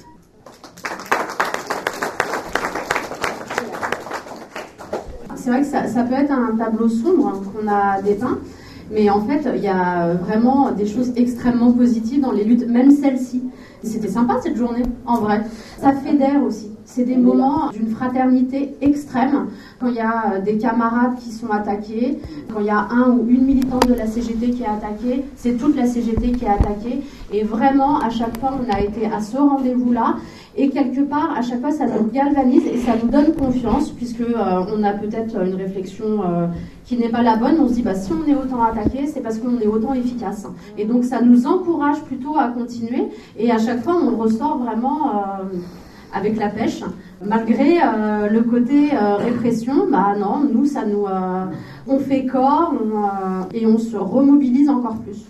C'est vrai que ça, ça peut être un tableau sombre qu'on a dépeint, mais en fait, il y a vraiment des choses extrêmement positives dans les luttes, même celle-ci. C'était sympa cette journée, en vrai. Ça fédère aussi. C'est des moments d'une fraternité extrême. Quand il y a des camarades qui sont attaqués, quand il y a un ou une militante de la C G T qui est attaquée, c'est toute la C G T qui est attaquée. Et vraiment, à chaque fois, on a été à ce rendez-vous-là. Et quelque part, à chaque fois, ça nous galvanise et ça nous donne confiance, puisque euh, on a peut-être une réflexion euh, qui n'est pas la bonne. On se dit, bah, si on est autant attaqué, c'est parce qu'on est autant efficace. Et donc, ça nous encourage plutôt à continuer. Et à chaque fois, on ressort vraiment euh, avec la pêche. Malgré euh, le côté euh, répression, bah non, nous, ça nous, euh, on fait corps on, euh, et on se remobilise encore plus.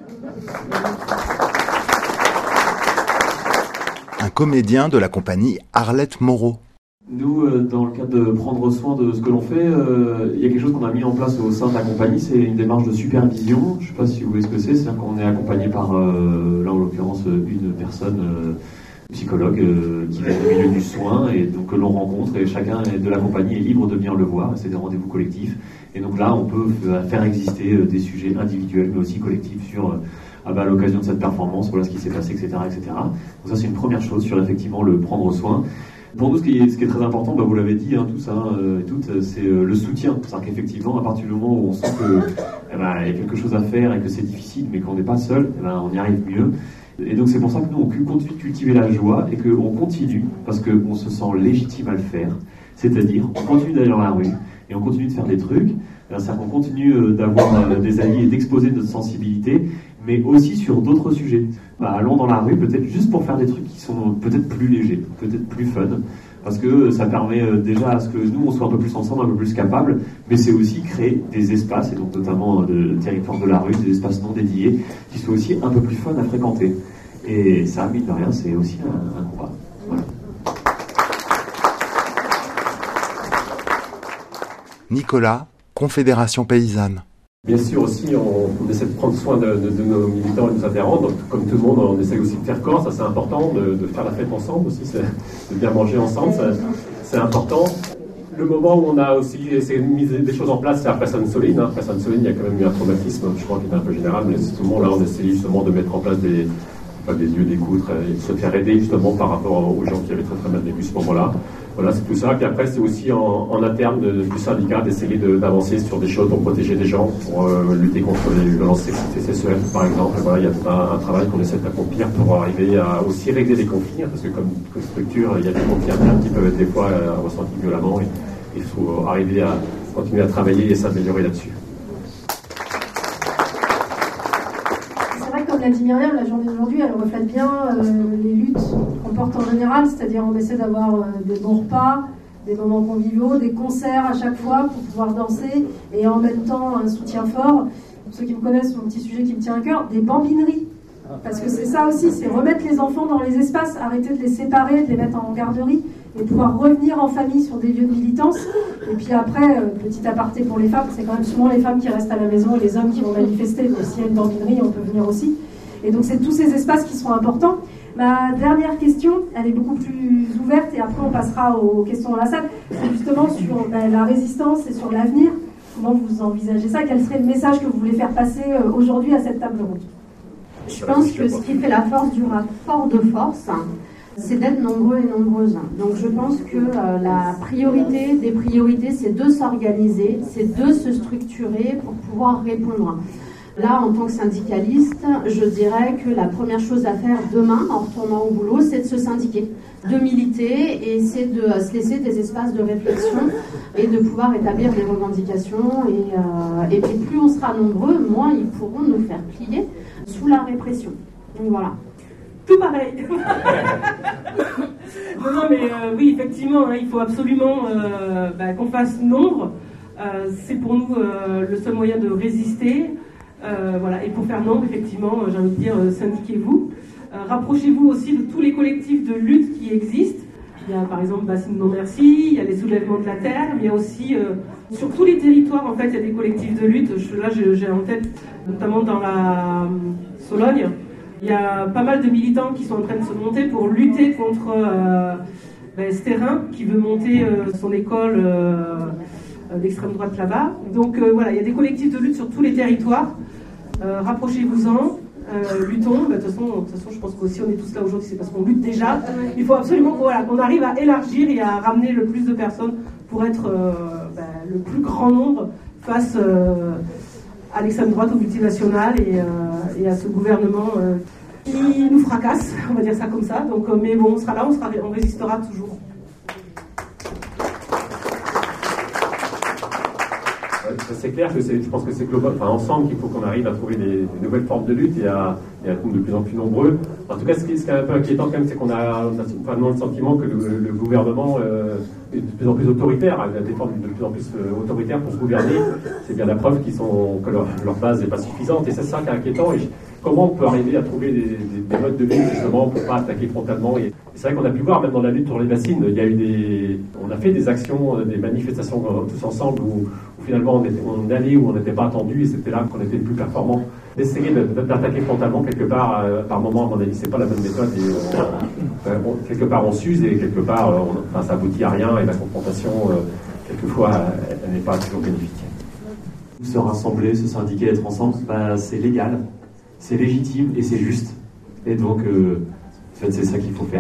Un comédien de la compagnie Arlette Moreau. Nous, euh, dans le cadre de prendre soin de ce que l'on fait, euh, il y a quelque chose qu'on a mis en place au sein de la compagnie, c'est une démarche de supervision. Je ne sais pas si vous voyez ce que c'est, c'est-à-dire qu'on est accompagné par, euh, là en l'occurrence, une personne euh, psychologue euh, qui vient du milieu du soin et donc que l'on rencontre et chacun de la compagnie est libre de venir le voir. C'est des rendez-vous collectifs. Et donc là, on peut faire exister euh, des sujets individuels mais aussi collectifs sur... Euh, Ah bah, à l'occasion de cette performance, voilà ce qui s'est passé, et cetera, et cetera. Donc ça, c'est une première chose sur effectivement le prendre soin. Pour nous, ce qui est, ce qui est très important, bah, vous l'avez dit, hein, tous, hein, euh, et toutes, c'est euh, le soutien. C'est-à-dire qu'effectivement, à partir du moment où on sent qu'il eh ben, y a quelque chose à faire et que c'est difficile, mais qu'on n'est pas seul, eh ben, on y arrive mieux. Et donc c'est pour ça que nous, on continue de cultiver la joie et qu'on continue, parce qu'on se sent légitime à le faire. C'est-à-dire, on continue d'aller dans la rue et on continue de faire des trucs. C'est-à-dire qu'on continue d'avoir des alliés et d'exposer notre sensibilité, mais aussi sur d'autres sujets. Bah, allons dans la rue peut-être juste pour faire des trucs qui sont peut-être plus légers, peut-être plus fun, parce que ça permet déjà à ce que nous on soit un peu plus ensemble, un peu plus capables, mais c'est aussi créer des espaces, et donc notamment de territoire de la rue, des espaces non dédiés, qui soient aussi un peu plus fun à fréquenter. Et ça, mine de rien, c'est aussi un, un combat. Voilà. Nicolas, Confédération Paysanne. Bien sûr aussi, on, on essaie de prendre soin de, de, de nos militants et de nos adhérents. Donc, comme tout le monde, on essaie aussi de faire corps, ça c'est important, de, de faire la fête ensemble aussi, c'est, de bien manger ensemble, ça, c'est important. Le moment où on a aussi essayé de miser des choses en place, c'est après Sainte-Soline. Hein. Après Sainte-Soline, il y a quand même eu un traumatisme, je crois qu'il est un peu général, mais tout le monde là, on essaie justement de mettre en place des, pas des lieux d'écoute et de se faire aider justement par rapport aux gens qui avaient très très mal vécu ce moment-là. Voilà, c'est tout ça. Puis après, c'est aussi en, en interne de, du syndicat d'essayer de, d'avancer sur des choses pour protéger les gens, pour euh, lutter contre les violences sexuelles, par exemple. Voilà, il y a tout un, un travail qu'on essaie d'accomplir pour arriver à aussi régler les conflits, parce que comme, comme structure, il y a des conflits internes qui peuvent être des fois euh, ressentis violemment. Et il faut arriver à continuer à travailler et s'améliorer là-dessus. Comme l'a dit Myriam, la journée d'aujourd'hui, elle reflète bien euh, les luttes qu'on porte en général, c'est-à-dire on essaie d'avoir euh, des bons repas, des moments conviviaux, des concerts à chaque fois pour pouvoir danser et en même temps un soutien fort. Pour ceux qui me connaissent, mon petit sujet qui me tient à cœur, des bambineries. Parce que c'est ça aussi, c'est remettre les enfants dans les espaces, arrêter de les séparer, de les mettre en garderie et pouvoir revenir en famille sur des lieux de militance. Et puis après, euh, petit aparté pour les femmes, c'est quand même souvent les femmes qui restent à la maison et les hommes qui vont manifester. Donc s'il y a une bambinerie, on peut venir aussi. Et donc c'est tous ces espaces qui sont importants. Ma dernière question, elle est beaucoup plus ouverte et après on passera aux questions dans la salle. C'est justement sur ben, la résistance et sur l'avenir. Comment vous envisagez ça? Quel serait le message que vous voulez faire passer euh, aujourd'hui à cette table ronde? Je pense que ce qui fait la force du rapport de force, c'est d'être nombreux et nombreuses. Donc je pense que euh, la priorité des priorités, c'est de s'organiser, c'est de se structurer pour pouvoir répondre. Là, en tant que syndicaliste, je dirais que la première chose à faire demain, en retournant au boulot, c'est de se syndiquer, de militer et c'est de se laisser des espaces de réflexion et de pouvoir établir des revendications. Et, euh, et puis plus on sera nombreux, moins ils pourront nous faire plier sous la répression. Donc voilà. Tout pareil. Non, non, mais euh, oui, effectivement, hein, il faut absolument euh, bah, qu'on fasse nombre. Euh, c'est pour nous euh, le seul moyen de résister. Euh, voilà. Et pour faire nombre, effectivement, j'ai envie de dire, euh, syndiquez-vous. Euh, rapprochez-vous aussi de tous les collectifs de lutte qui existent. Il y a par exemple Bassine Non Merci, il y a les soulèvements de la terre, mais il y a aussi, euh, sur tous les territoires, en fait, il y a des collectifs de lutte. Je, là, j'ai en tête, notamment dans la euh, Sologne, il y a pas mal de militants qui sont en train de se monter pour lutter contre euh, ben, Stérin, qui veut monter euh, son école euh, d'extrême droite là-bas. Donc euh, voilà, il y a des collectifs de lutte sur tous les territoires. Euh, rapprochez-vous-en. Euh, luttons, bah, de toute façon, de toute façon, je pense qu'aussi on est tous là aujourd'hui, c'est parce qu'on lutte déjà. Il faut absolument qu'on voilà, qu'on arrive à élargir et à ramener le plus de personnes pour être euh, bah, le plus grand nombre face euh, à l'extrême droite, au multinational et, euh, et à ce gouvernement euh, qui nous fracasse, on va dire ça comme ça. Donc, euh, mais bon, on sera là, on, sera, on résistera toujours. C'est clair que c'est, je pense que c'est global, enfin ensemble qu'il faut qu'on arrive à trouver des, des nouvelles formes de lutte et à, et à être de plus en plus nombreux. En tout cas, ce qui, ce qui est un peu inquiétant quand même, c'est qu'on a, on a vraiment le sentiment que le, le gouvernement euh, est de plus en plus autoritaire, a des formes de plus en plus euh, autoritaires pour se gouverner. C'est bien la preuve qu'ils sont, que leur, leur base n'est pas suffisante et c'est ça qui est inquiétant. Et je, comment on peut arriver à trouver des, des, des modes de lutte justement pour pas attaquer frontalement. Et c'est vrai qu'on a pu voir même dans la lutte sur les bassines, il y a eu des, on a fait des actions, des manifestations tous ensemble où, où finalement on, était, on allait où on n'était pas attendu et c'était là qu'on était le plus performant. D'essayer d'attaquer frontalement quelque part, euh, par moment, à mon avis, c'est pas la bonne méthode. Et, euh, euh, bon, quelque part on s'use et quelque part, euh, on, enfin, ça aboutit à rien et la confrontation, euh, quelquefois, elle, elle n'est pas toujours bénéfique. Se rassembler, se syndiquer, être ensemble, bah, c'est légal, c'est légitime et c'est juste. Et donc, euh, en fait, c'est ça qu'il faut faire.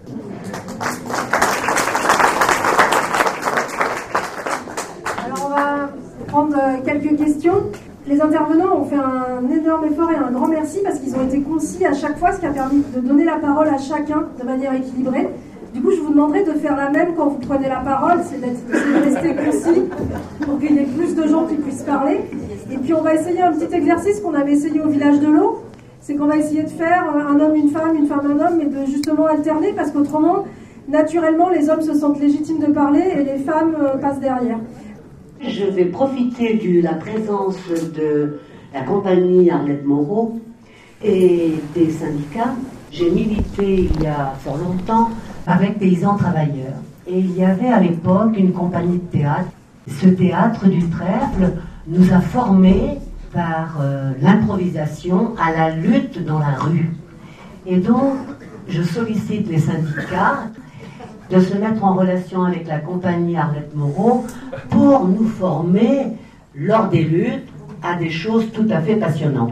Alors, on va prendre quelques questions. Les intervenants ont fait un énorme effort et un grand merci parce qu'ils ont été concis à chaque fois, ce qui a permis de donner la parole à chacun de manière équilibrée. Du coup, je vous demanderai de faire la même quand vous prenez la parole, c'est d'être, de rester concis pour qu'il y ait plus de gens qui puissent parler. Et puis, on va essayer un petit exercice qu'on avait essayé au village de l'eau. C'est qu'on va essayer de faire un homme, une femme, une femme, un homme, mais de justement alterner parce qu'autrement, naturellement, les hommes se sentent légitimes de parler et les femmes euh, passent derrière. Je vais profiter de la présence de la compagnie Arlette Moreau et des syndicats. J'ai milité il y a fort longtemps avec Paysans Travailleurs. Et il y avait à l'époque une compagnie de théâtre. Ce théâtre du Trèfle nous a formés par euh, l'improvisation à la lutte dans la rue. Et donc, je sollicite les syndicats de se mettre en relation avec la compagnie Arlette Moreau pour nous former lors des luttes à des choses tout à fait passionnantes.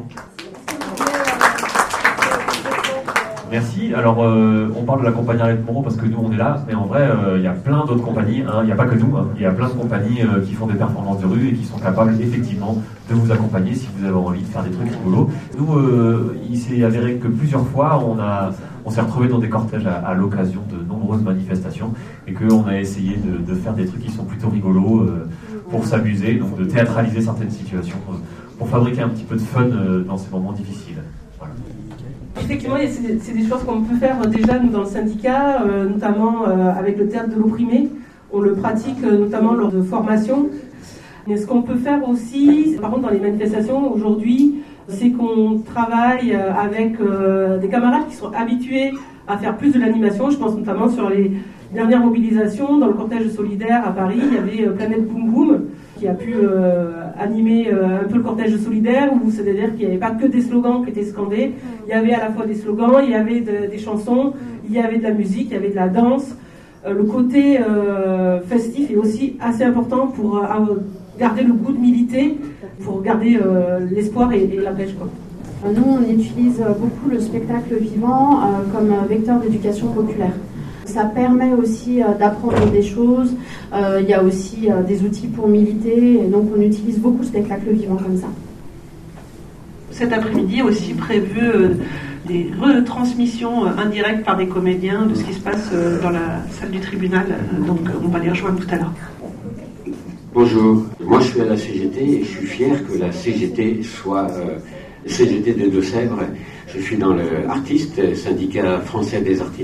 Merci. Alors, euh, on parle de la compagnie Arlette Moreau parce que nous, on est là, mais en vrai, il euh, y a plein d'autres compagnies. Il hein, n'y a pas que nous. Il hein, y a plein de compagnies euh, qui font des performances de rue et qui sont capables, effectivement, de vous accompagner si vous avez envie de faire des trucs rigolos. Nous, euh, il s'est avéré que plusieurs fois, on, a, on s'est retrouvés dans des cortèges à, à l'occasion de nombreuses manifestations et qu'on a essayé de, de faire des trucs qui sont plutôt rigolos euh, pour s'amuser, donc de théâtraliser certaines situations, euh, pour fabriquer un petit peu de fun euh, dans ces moments difficiles. Voilà. Effectivement, c'est, c'est des choses qu'on peut faire déjà nous dans le syndicat, euh, notamment euh, avec le théâtre de l'opprimé. On le pratique euh, notamment lors de formations. Mais ce qu'on peut faire aussi, par contre dans les manifestations aujourd'hui, c'est qu'on travaille euh, avec euh, des camarades qui sont habitués à faire plus de l'animation. Je pense notamment sur les dernières mobilisations. Dans le cortège solidaire à Paris, il y avait euh, Planète Boum Boum qui a pu euh, animer euh, un peu le cortège solidaire, où c'est-à-dire qu'il n'y avait pas que des slogans qui étaient scandés, il y avait à la fois des slogans, il y avait de, des chansons, il y avait de la musique, il y avait de la danse. Euh, le côté euh, festif est aussi assez important pour euh, garder le goût de militer, pour garder euh, l'espoir et, et la pêche, quoi. Nous, on utilise beaucoup le spectacle vivant euh, comme vecteur d'éducation populaire. Ça permet aussi euh, d'apprendre des choses. Euh, il y a aussi euh, des outils pour militer. Et donc, on utilise beaucoup le spectacle vivant comme ça. Cet après-midi, aussi prévu euh, des retransmissions euh, indirectes par des comédiens de ce qui se passe euh, dans la salle du tribunal. Euh, donc, on va les rejoindre tout à l'heure. Bonjour, moi je suis à la C G T et je suis fier que la C G T soit euh, C G T des Deux-Sèvres. Je suis dans le artiste, syndicat français des artistes. Je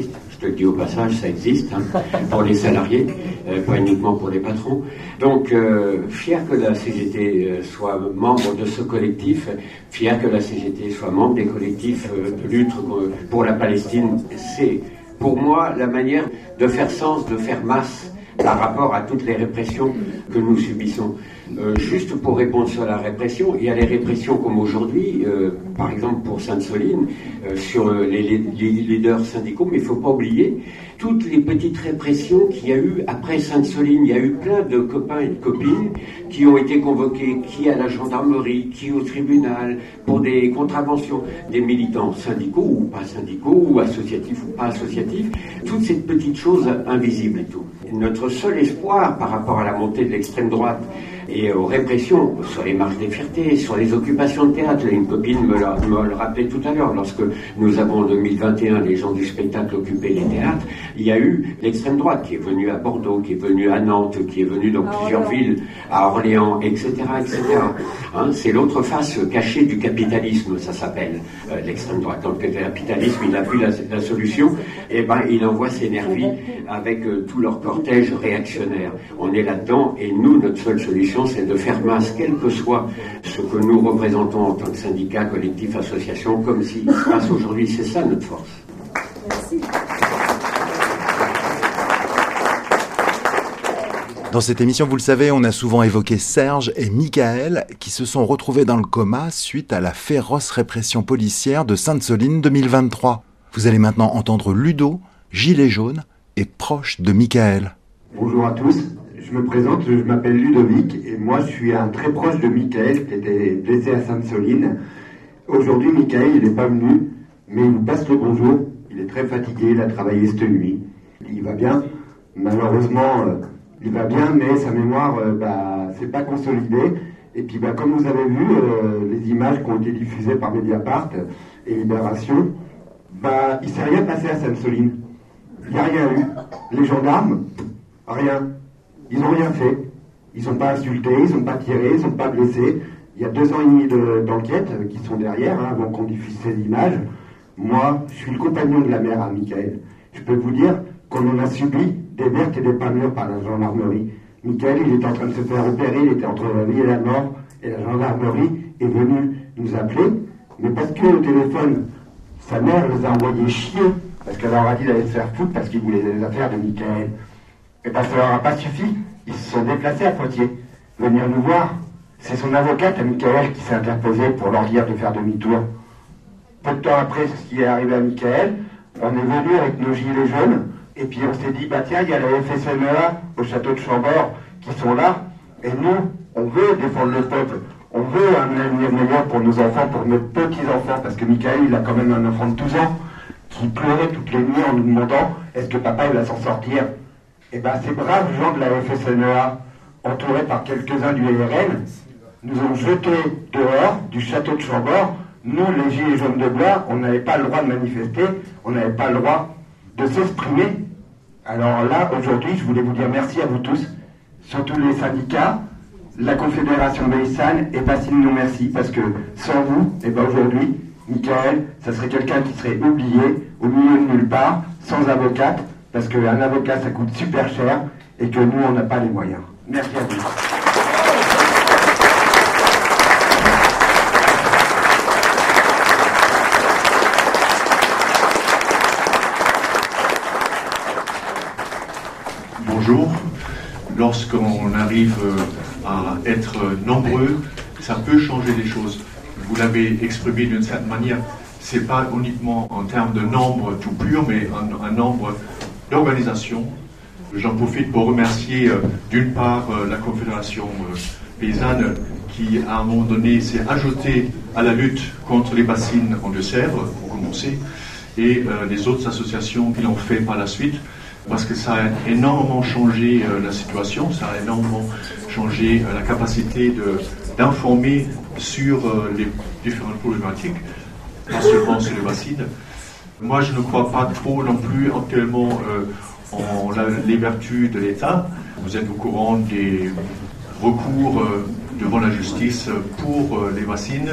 Je le dis au passage, ça existe, hein, pour les salariés, euh, pas uniquement pour les patrons. Donc, euh, fier que la C G T euh, soit membre de ce collectif, fier que la C G T soit membre des collectifs euh, de lutte pour la Palestine. C'est, pour moi, la manière de faire sens, de faire masse par rapport à toutes les répressions que nous subissons. Euh, juste pour répondre sur la répression, il y a les répressions comme aujourd'hui, euh, par exemple pour Sainte-Soline, euh, sur les, les, les leaders syndicaux, mais il ne faut pas oublier toutes les petites répressions qu'il y a eu après Sainte-Soline. Il y a eu plein de copains et de copines qui ont été convoqués, qui à la gendarmerie, qui au tribunal, pour des contraventions, des militants syndicaux ou pas syndicaux, ou associatifs ou pas associatifs, toutes ces petites choses invisibles et tout. Notre seul espoir par rapport à la montée de l'extrême droite et aux répressions sur les marches des fiertés, sur les occupations de théâtre. Une copine me, l'a, me le rappelait tout à l'heure, lorsque nous avons en deux mille vingt et un les gens du spectacle occupé les théâtres, il y a eu l'extrême droite qui est venue à Bordeaux, qui est venue à Nantes, qui est venue dans plusieurs villes, à Orléans, et cetera, et cetera. Hein, c'est l'autre face cachée du capitalisme, ça s'appelle, euh, l'extrême droite. Donc le capitalisme, il a vu la, la solution, et ben il envoie ses nervis avec euh, tout leur cortège réactionnaire. On est là-dedans, et nous, notre seule solution, c'est de faire masse, quel que soit ce que nous représentons en tant que syndicat, collectif, association, comme s'il se passe aujourd'hui. C'est ça notre force. Merci. Dans cette émission, vous le savez, on a souvent évoqué Serge et Michael qui se sont retrouvés dans le coma suite à la féroce répression policière de Sainte-Soline deux mille vingt-trois. Vous allez maintenant entendre Ludo, gilet jaune et proche de Michael. Bonjour à tous. Je me présente, je m'appelle Ludovic et moi je suis un très proche de Michael qui était blessé à Sainte-Soline. Aujourd'hui, Michael, il n'est pas venu, mais il nous passe le bonjour. Il est très fatigué, il a travaillé cette nuit. Il va bien. Malheureusement, euh, il va bien, mais sa mémoire, euh, bah, c'est pas consolidé. Et puis, bah, comme vous avez vu, euh, les images qui ont été diffusées par Mediapart et Libération, bah, il ne s'est rien passé à Sainte-Soline. Il n'y a rien eu. Les gendarmes, rien. Ils n'ont rien fait. Ils n'ont pas insulté, ils n'ont pas tiré, ils n'ont pas blessé. Il y a deux ans et demi de, d'enquête qui sont derrière, hein, avant qu'on diffuse ces images. Moi, je suis le compagnon de la mère à Michael. Je peux vous dire qu'on en a subi des vertes et des pas mûres par la gendarmerie. Michael, il était en train de se faire opérer, il était entre la vie et la mort, et la gendarmerie est venue nous appeler. Mais parce que au téléphone, sa mère les a envoyés chier, parce qu'elle leur a dit d'aller se faire foutre parce qu'ils voulaient les affaires de Michael. Et bien, ça leur a pas suffi. Ils se sont déplacés à Poitiers, venir nous voir. C'est son avocate, à Michael, qui s'est interposée pour leur dire de faire demi-tour. Peu de temps après ce qui est arrivé à Michael, on est venu avec nos gilets jaunes, et puis on s'est dit, bah tiens, il y a la F S M E A au château de Chambord qui sont là, et nous, on veut défendre le peuple. On veut un avenir meilleur pour nos enfants, pour nos petits-enfants, parce que Michael, il a quand même un enfant de douze ans, qui pleurait toutes les nuits en nous demandant, est-ce que papa, il va s'en sortir? Et bien, ces braves gens de la F S M E A, entourés par quelques-uns du R N, nous ont jetés dehors du château de Chambord. Nous, les gilets jaunes de Blois, on n'avait pas le droit de manifester, on n'avait pas le droit de s'exprimer. Alors là, aujourd'hui, je voulais vous dire merci à vous tous, surtout les syndicats, la Confédération Paysanne, et passez nous merci, parce que sans vous, et ben aujourd'hui, Michael, ça serait quelqu'un qui serait oublié, au milieu de nulle part, sans avocate, parce qu'un avocat, ça coûte super cher, et que nous, on n'a pas les moyens. Merci à vous. Bonjour. Lorsqu'on arrive à être nombreux, ça peut changer les choses. Vous l'avez exprimé d'une certaine manière. C'est pas uniquement en termes de nombre tout pur, mais un, un nombre d'organisation. J'en profite pour remercier euh, d'une part euh, la Confédération euh, Paysanne qui à un moment donné s'est ajoutée à la lutte contre les bassines en Deux-Sèvres, pour commencer, et euh, les autres associations qui l'ont fait par la suite, parce que ça a énormément changé euh, la situation, ça a énormément changé euh, la capacité de, d'informer sur euh, les différentes problématiques, pas seulement sur les bassines. Moi, je ne crois pas trop non plus actuellement euh, en la, les vertus de l'État. Vous êtes au courant des recours euh, devant la justice pour euh, les bassines.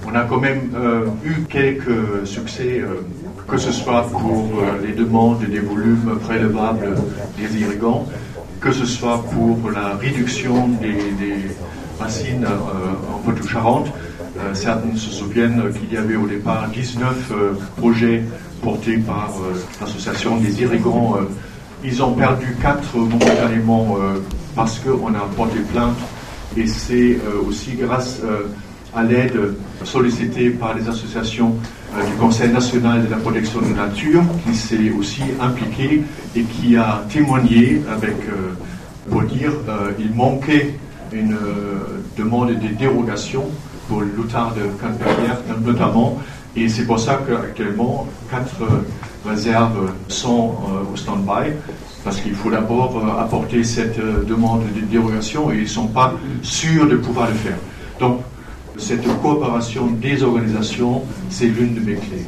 On a quand même euh, eu quelques succès, euh, que ce soit pour euh, les demandes des volumes prélevables des irrigants, que ce soit pour la réduction des, des bassines euh, en Poitou-Charentes. Euh, certains se souviennent qu'il y avait au départ dix-neuf euh, projets portés par euh, l'association des irrigants. Euh, ils ont perdu quatre momentanément euh, parce qu'on a porté plainte, et c'est euh, aussi grâce euh, à l'aide sollicitée par les associations euh, du Conseil national de la protection de la nature, qui s'est aussi impliqué et qui a témoigné avec, euh, pour dire, euh, il manquait une euh, demande de dérogation pour l'outarde campélière notamment, et c'est pour ça qu'actuellement quatre euh, réserves sont euh, au stand-by, parce qu'il faut d'abord euh, apporter cette euh, demande de dérogation, et ils ne sont pas sûrs de pouvoir le faire. Donc, cette coopération des organisations, c'est l'une de mes clés.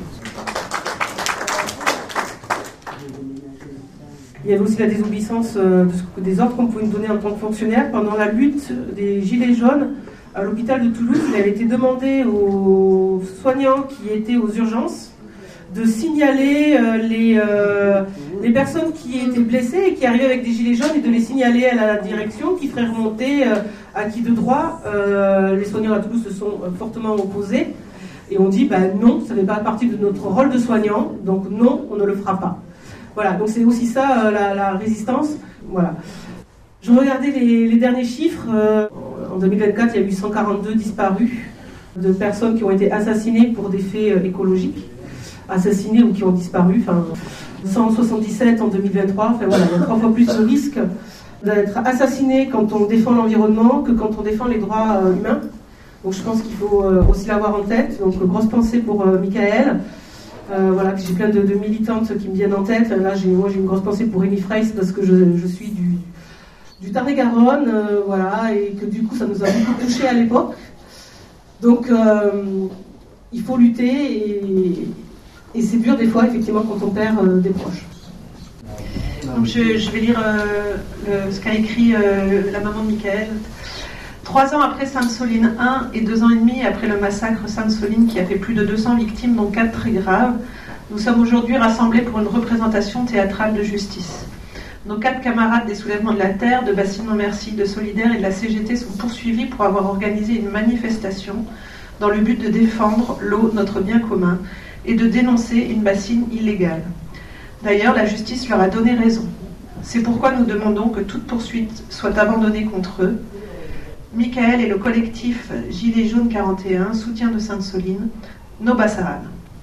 Il y avait aussi la désobéissance euh, des ordres qu'on pouvait nous donner en tant que fonctionnaire. Pendant la lutte des Gilets jaunes, à l'hôpital de Toulouse, il avait été demandé aux soignants qui étaient aux urgences de signaler euh, les, euh, les personnes qui étaient blessées et qui arrivaient avec des gilets jaunes, et de les signaler à la direction qui ferait remonter euh, à qui de droit. Euh, les soignants à Toulouse se sont euh, fortement opposés, et on dit ben non, ça ne fait pas partie de notre rôle de soignant, donc non, on ne le fera pas. Voilà, donc c'est aussi ça euh, la, la résistance. Voilà. Je regardais les, les derniers chiffres. Euh, en deux mille vingt-quatre, il y a eu cent quarante-deux disparus de personnes qui ont été assassinées pour des faits euh, écologiques. Assassinés ou qui ont disparu, enfin cent soixante-dix-sept en deux mille vingt-trois, enfin voilà, il y a trois fois plus de risques d'être assassiné quand on défend l'environnement que quand on défend les droits euh, humains. Donc je pense qu'il faut euh, aussi l'avoir en tête. Donc grosse pensée pour euh, Michael. Euh, voilà, j'ai plein de, de militantes qui me viennent en tête. Là, j'ai, moi j'ai une grosse pensée pour Rémi Freis parce que je, je suis du, du Tarn-et-Garonne, euh, voilà, et que du coup ça nous a beaucoup touché à l'époque. Donc euh, il faut lutter, et Et c'est dur des fois, effectivement, quand on perd euh, des proches. Donc je, je vais lire euh, le, ce qu'a écrit euh, la maman de Michael. Trois ans après Sainte-Soline un et deux ans et demi après le massacre Sainte-Soline qui a fait plus de deux cents victimes, dont quatre très graves, nous sommes aujourd'hui rassemblés pour une représentation théâtrale de justice. Nos quatre camarades des Soulèvements de la Terre, de Bassine Non Merci, de Solidaire et de la C G T sont poursuivis pour avoir organisé une manifestation dans le but de défendre l'eau, notre bien commun, et de dénoncer une bassine illégale. D'ailleurs, la justice leur a donné raison. C'est pourquoi nous demandons que toute poursuite soit abandonnée contre eux. Michael et le collectif Gilets jaunes quarante et un, soutien de Sainte-Soline, No Bassaran.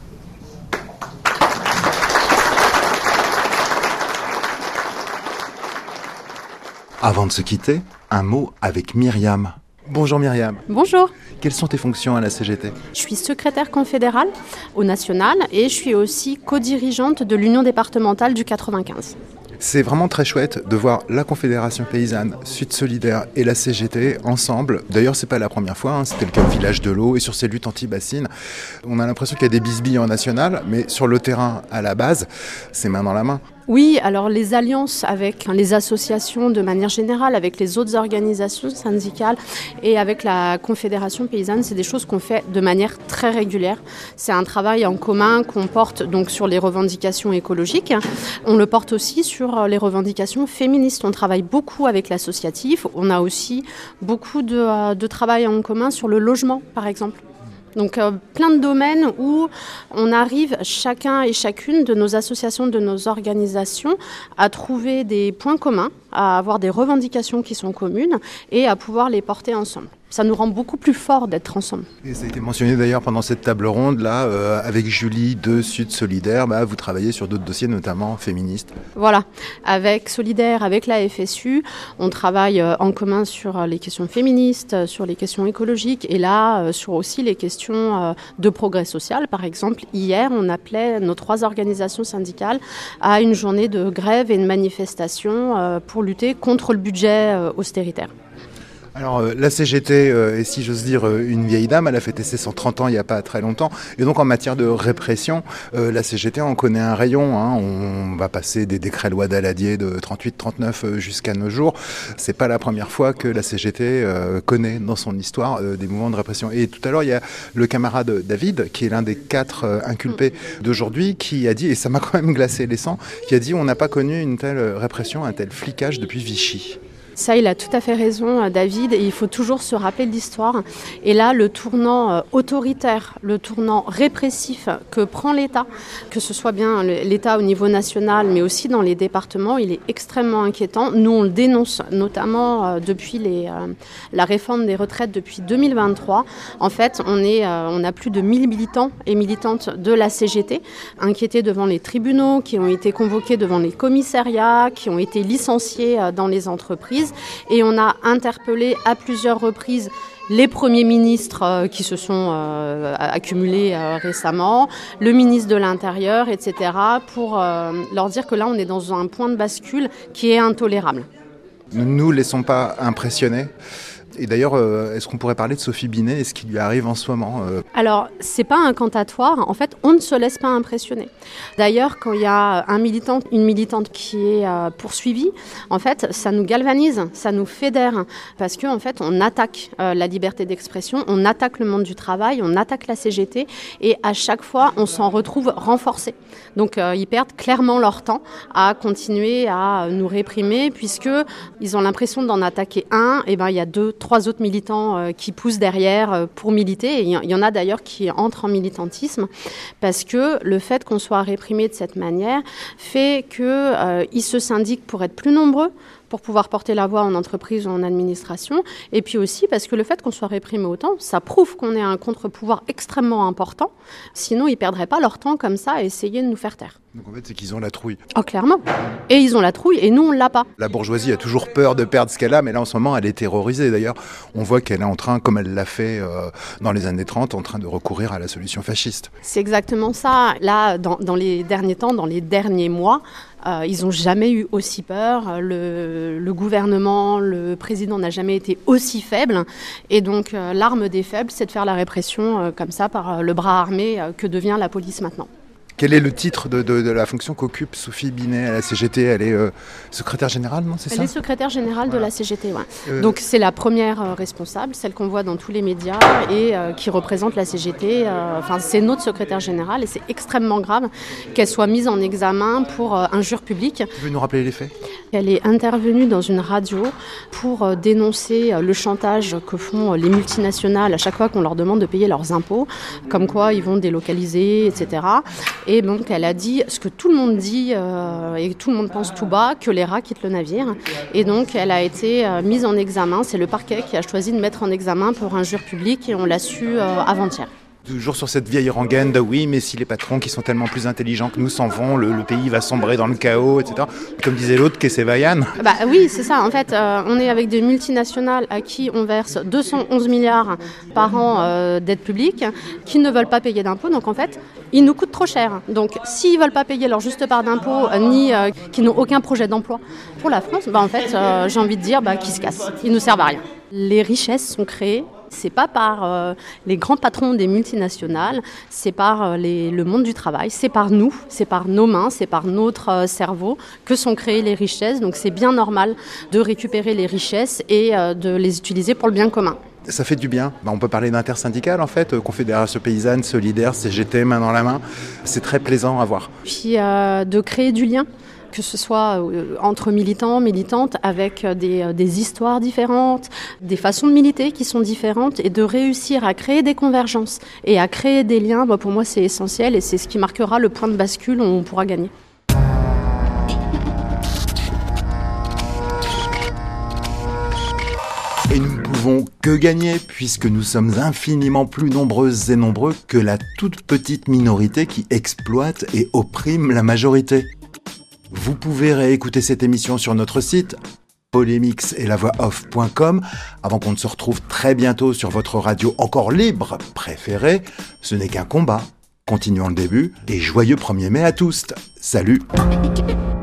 Avant de se quitter, un mot avec Myriam. Bonjour Myriam. Bonjour. Quelles sont tes fonctions à la C G T ? Je suis secrétaire confédérale au national et je suis aussi co-dirigeante de l'Union départementale du quatre-vingt-quinze. C'est vraiment très chouette de voir la Confédération Paysanne, Sud Solidaire et la C G T ensemble. D'ailleurs, c'est pas la première fois, hein, c'était le cas au village de l'eau et sur ces luttes anti-bassines. On a l'impression qu'il y a des bisbilles en national, mais sur le terrain, à la base, c'est main dans la main. Oui, alors les alliances avec les associations de manière générale, avec les autres organisations syndicales et avec la Confédération paysanne, c'est des choses qu'on fait de manière très régulière. C'est un travail en commun qu'on porte donc sur les revendications écologiques. On le porte aussi sur les revendications féministes. On travaille beaucoup avec l'associatif. On a aussi beaucoup de, de travail en commun sur le logement, par exemple. Donc euh, plein de domaines où on arrive chacun et chacune de nos associations, de nos organisations à trouver des points communs, à avoir des revendications qui sont communes et à pouvoir les porter ensemble. Ça nous rend beaucoup plus forts d'être ensemble. Et ça a été mentionné d'ailleurs pendant cette table ronde là, euh, avec Julie de Sud Solidaire, bah, vous travaillez sur d'autres dossiers, notamment féministes. Voilà, avec Solidaire, avec la F S U, on travaille euh, en commun sur les questions féministes, sur les questions écologiques et là, euh, sur aussi les questions euh, de progrès social. Par exemple, hier, on appelait nos trois organisations syndicales à une journée de grève et une manifestation euh, pour lutter contre le budget euh, austéritaire. Alors euh, la C G T euh, est, si j'ose dire, euh, une vieille dame, elle a fêté ses cent trente ans il n'y a pas très longtemps, et donc en matière de répression, euh, la C G T en connaît un rayon, hein. On va passer des décrets loi Daladier de trente-huit trente-neuf euh, jusqu'à nos jours. C'est pas la première fois que la C G T euh, connaît dans son histoire euh, des mouvements de répression. Et tout à l'heure, il y a le camarade David, qui est l'un des quatre euh, inculpés d'aujourd'hui, qui a dit, et ça m'a quand même glacé les sangs, qui a dit on n'a pas connu une telle répression, un tel flicage depuis Vichy. Ça, il a tout à fait raison, David, et il faut toujours se rappeler de l'histoire. Et là, le tournant autoritaire, le tournant répressif que prend l'État, que ce soit bien l'État au niveau national, mais aussi dans les départements, il est extrêmement inquiétant. Nous, on le dénonce, notamment depuis les, euh, la réforme des retraites depuis deux mille vingt-trois. En fait, on, est, euh, on a plus de mille militants et militantes de la C G T, inquiétés devant les tribunaux, qui ont été convoqués devant les commissariats, qui ont été licenciés dans les entreprises. Et on a interpellé à plusieurs reprises les premiers ministres euh, qui se sont euh, accumulés euh, récemment, le ministre de l'Intérieur, et cetera, pour euh, leur dire que là, on est dans un point de bascule qui est intolérable. Ne nous laissons pas impressionner. Et d'ailleurs, euh, est-ce qu'on pourrait parler de Sophie Binet et ce qui lui arrive en ce moment euh... Alors, c'est pas incantatoire. En fait, on ne se laisse pas impressionner. D'ailleurs, quand il y a un militant, une militante qui est euh, poursuivie, en fait, ça nous galvanise, ça nous fédère, parce que en fait, on attaque euh, la liberté d'expression, on attaque le monde du travail, on attaque la C G T, et à chaque fois, on s'en retrouve renforcé. Donc, euh, ils perdent clairement leur temps à continuer à nous réprimer, puisque ils ont l'impression d'en attaquer un, et ben il y a deux, trois autres militants euh, qui poussent derrière euh, pour militer. Et il y, y en a d'ailleurs qui entrent en militantisme parce que le fait qu'on soit réprimé de cette manière fait qu'ils euh, se syndiquent pour être plus nombreux, pour pouvoir porter la voix en entreprise ou en administration, et puis aussi parce que le fait qu'on soit réprimé autant, ça prouve qu'on est un contre-pouvoir extrêmement important, sinon ils ne perdraient pas leur temps comme ça à essayer de nous faire taire. Donc en fait, c'est qu'ils ont la trouille. Oh, clairement. Et ils ont la trouille, et nous, on ne l'a pas. La bourgeoisie a toujours peur de perdre ce qu'elle a, mais là, en ce moment, elle est terrorisée. D'ailleurs, on voit qu'elle est en train, comme elle l'a fait euh, dans les années trente, en train de recourir à la solution fasciste. C'est exactement ça. Là, dans, dans les derniers temps, dans les derniers mois, euh, ils n'ont jamais eu aussi peur. Le, le gouvernement, le président n'a jamais été aussi faible. Et donc, euh, l'arme des faibles, c'est de faire la répression euh, comme ça, par euh, le bras armé euh, que devient la police maintenant. Quel est le titre de, de, de la fonction qu'occupe Sophie Binet à la C G T ? Elle est euh, secrétaire générale, non, c'est ça ? Elle est secrétaire générale voilà. de la C G T, ouais. Euh... Donc c'est la première euh, responsable, celle qu'on voit dans tous les médias et euh, qui représente la C G T. Euh, enfin, c'est notre secrétaire générale et c'est extrêmement grave qu'elle soit mise en examen pour euh, injure publique. Tu veux nous rappeler les faits ? Elle est intervenue dans une radio pour euh, dénoncer euh, le chantage que font euh, les multinationales à chaque fois qu'on leur demande de payer leurs impôts, comme quoi ils vont délocaliser, et cetera. Et donc, elle a dit ce que tout le monde dit euh, et tout le monde pense tout bas, que les rats quittent le navire. Et donc, elle a été euh, mise en examen. C'est le parquet qui a choisi de mettre en examen pour injure publique et on l'a su euh, avant-hier. Toujours sur cette vieille rengaine de oui, mais si les patrons qui sont tellement plus intelligents que nous s'en vont, le, le pays va sombrer dans le chaos, et cetera. Comme disait l'autre, Kessevayan. Bah oui, c'est ça. En fait, euh, on est avec des multinationales à qui on verse deux cent onze milliards par an euh, d'aide publique, qui ne veulent pas payer d'impôts. Donc en fait, ils nous coûtent trop cher. Donc s'ils ne veulent pas payer leur juste part d'impôts, euh, ni euh, qui n'ont aucun projet d'emploi pour la France, bah en fait, euh, j'ai envie de dire bah, qu'ils se cassent. Ils ne nous servent à rien. Les richesses sont créées. C'est pas par euh, les grands patrons des multinationales, c'est par euh, les, le monde du travail, c'est par nous, c'est par nos mains, c'est par notre euh, cerveau que sont créées les richesses. Donc c'est bien normal de récupérer les richesses et euh, de les utiliser pour le bien commun. Ça fait du bien. Ben, on peut parler d'intersyndicale en fait, Confédération paysanne, solidaire, C G T, main dans la main. C'est très plaisant à voir. Puis euh, de créer du lien, que ce soit entre militants, militantes, avec des, des histoires différentes, des façons de militer qui sont différentes, et de réussir à créer des convergences et à créer des liens, bah pour moi c'est essentiel et c'est ce qui marquera le point de bascule où on pourra gagner. Et nous ne pouvons que gagner puisque nous sommes infiniment plus nombreuses et nombreux que la toute petite minorité qui exploite et opprime la majorité. Vous pouvez réécouter cette émission sur notre site polémix et la voix off point com avant qu'on ne se retrouve très bientôt sur votre radio encore libre préférée. Ce n'est qu'un combat. Continuons le début et joyeux premier mai à tous. Salut.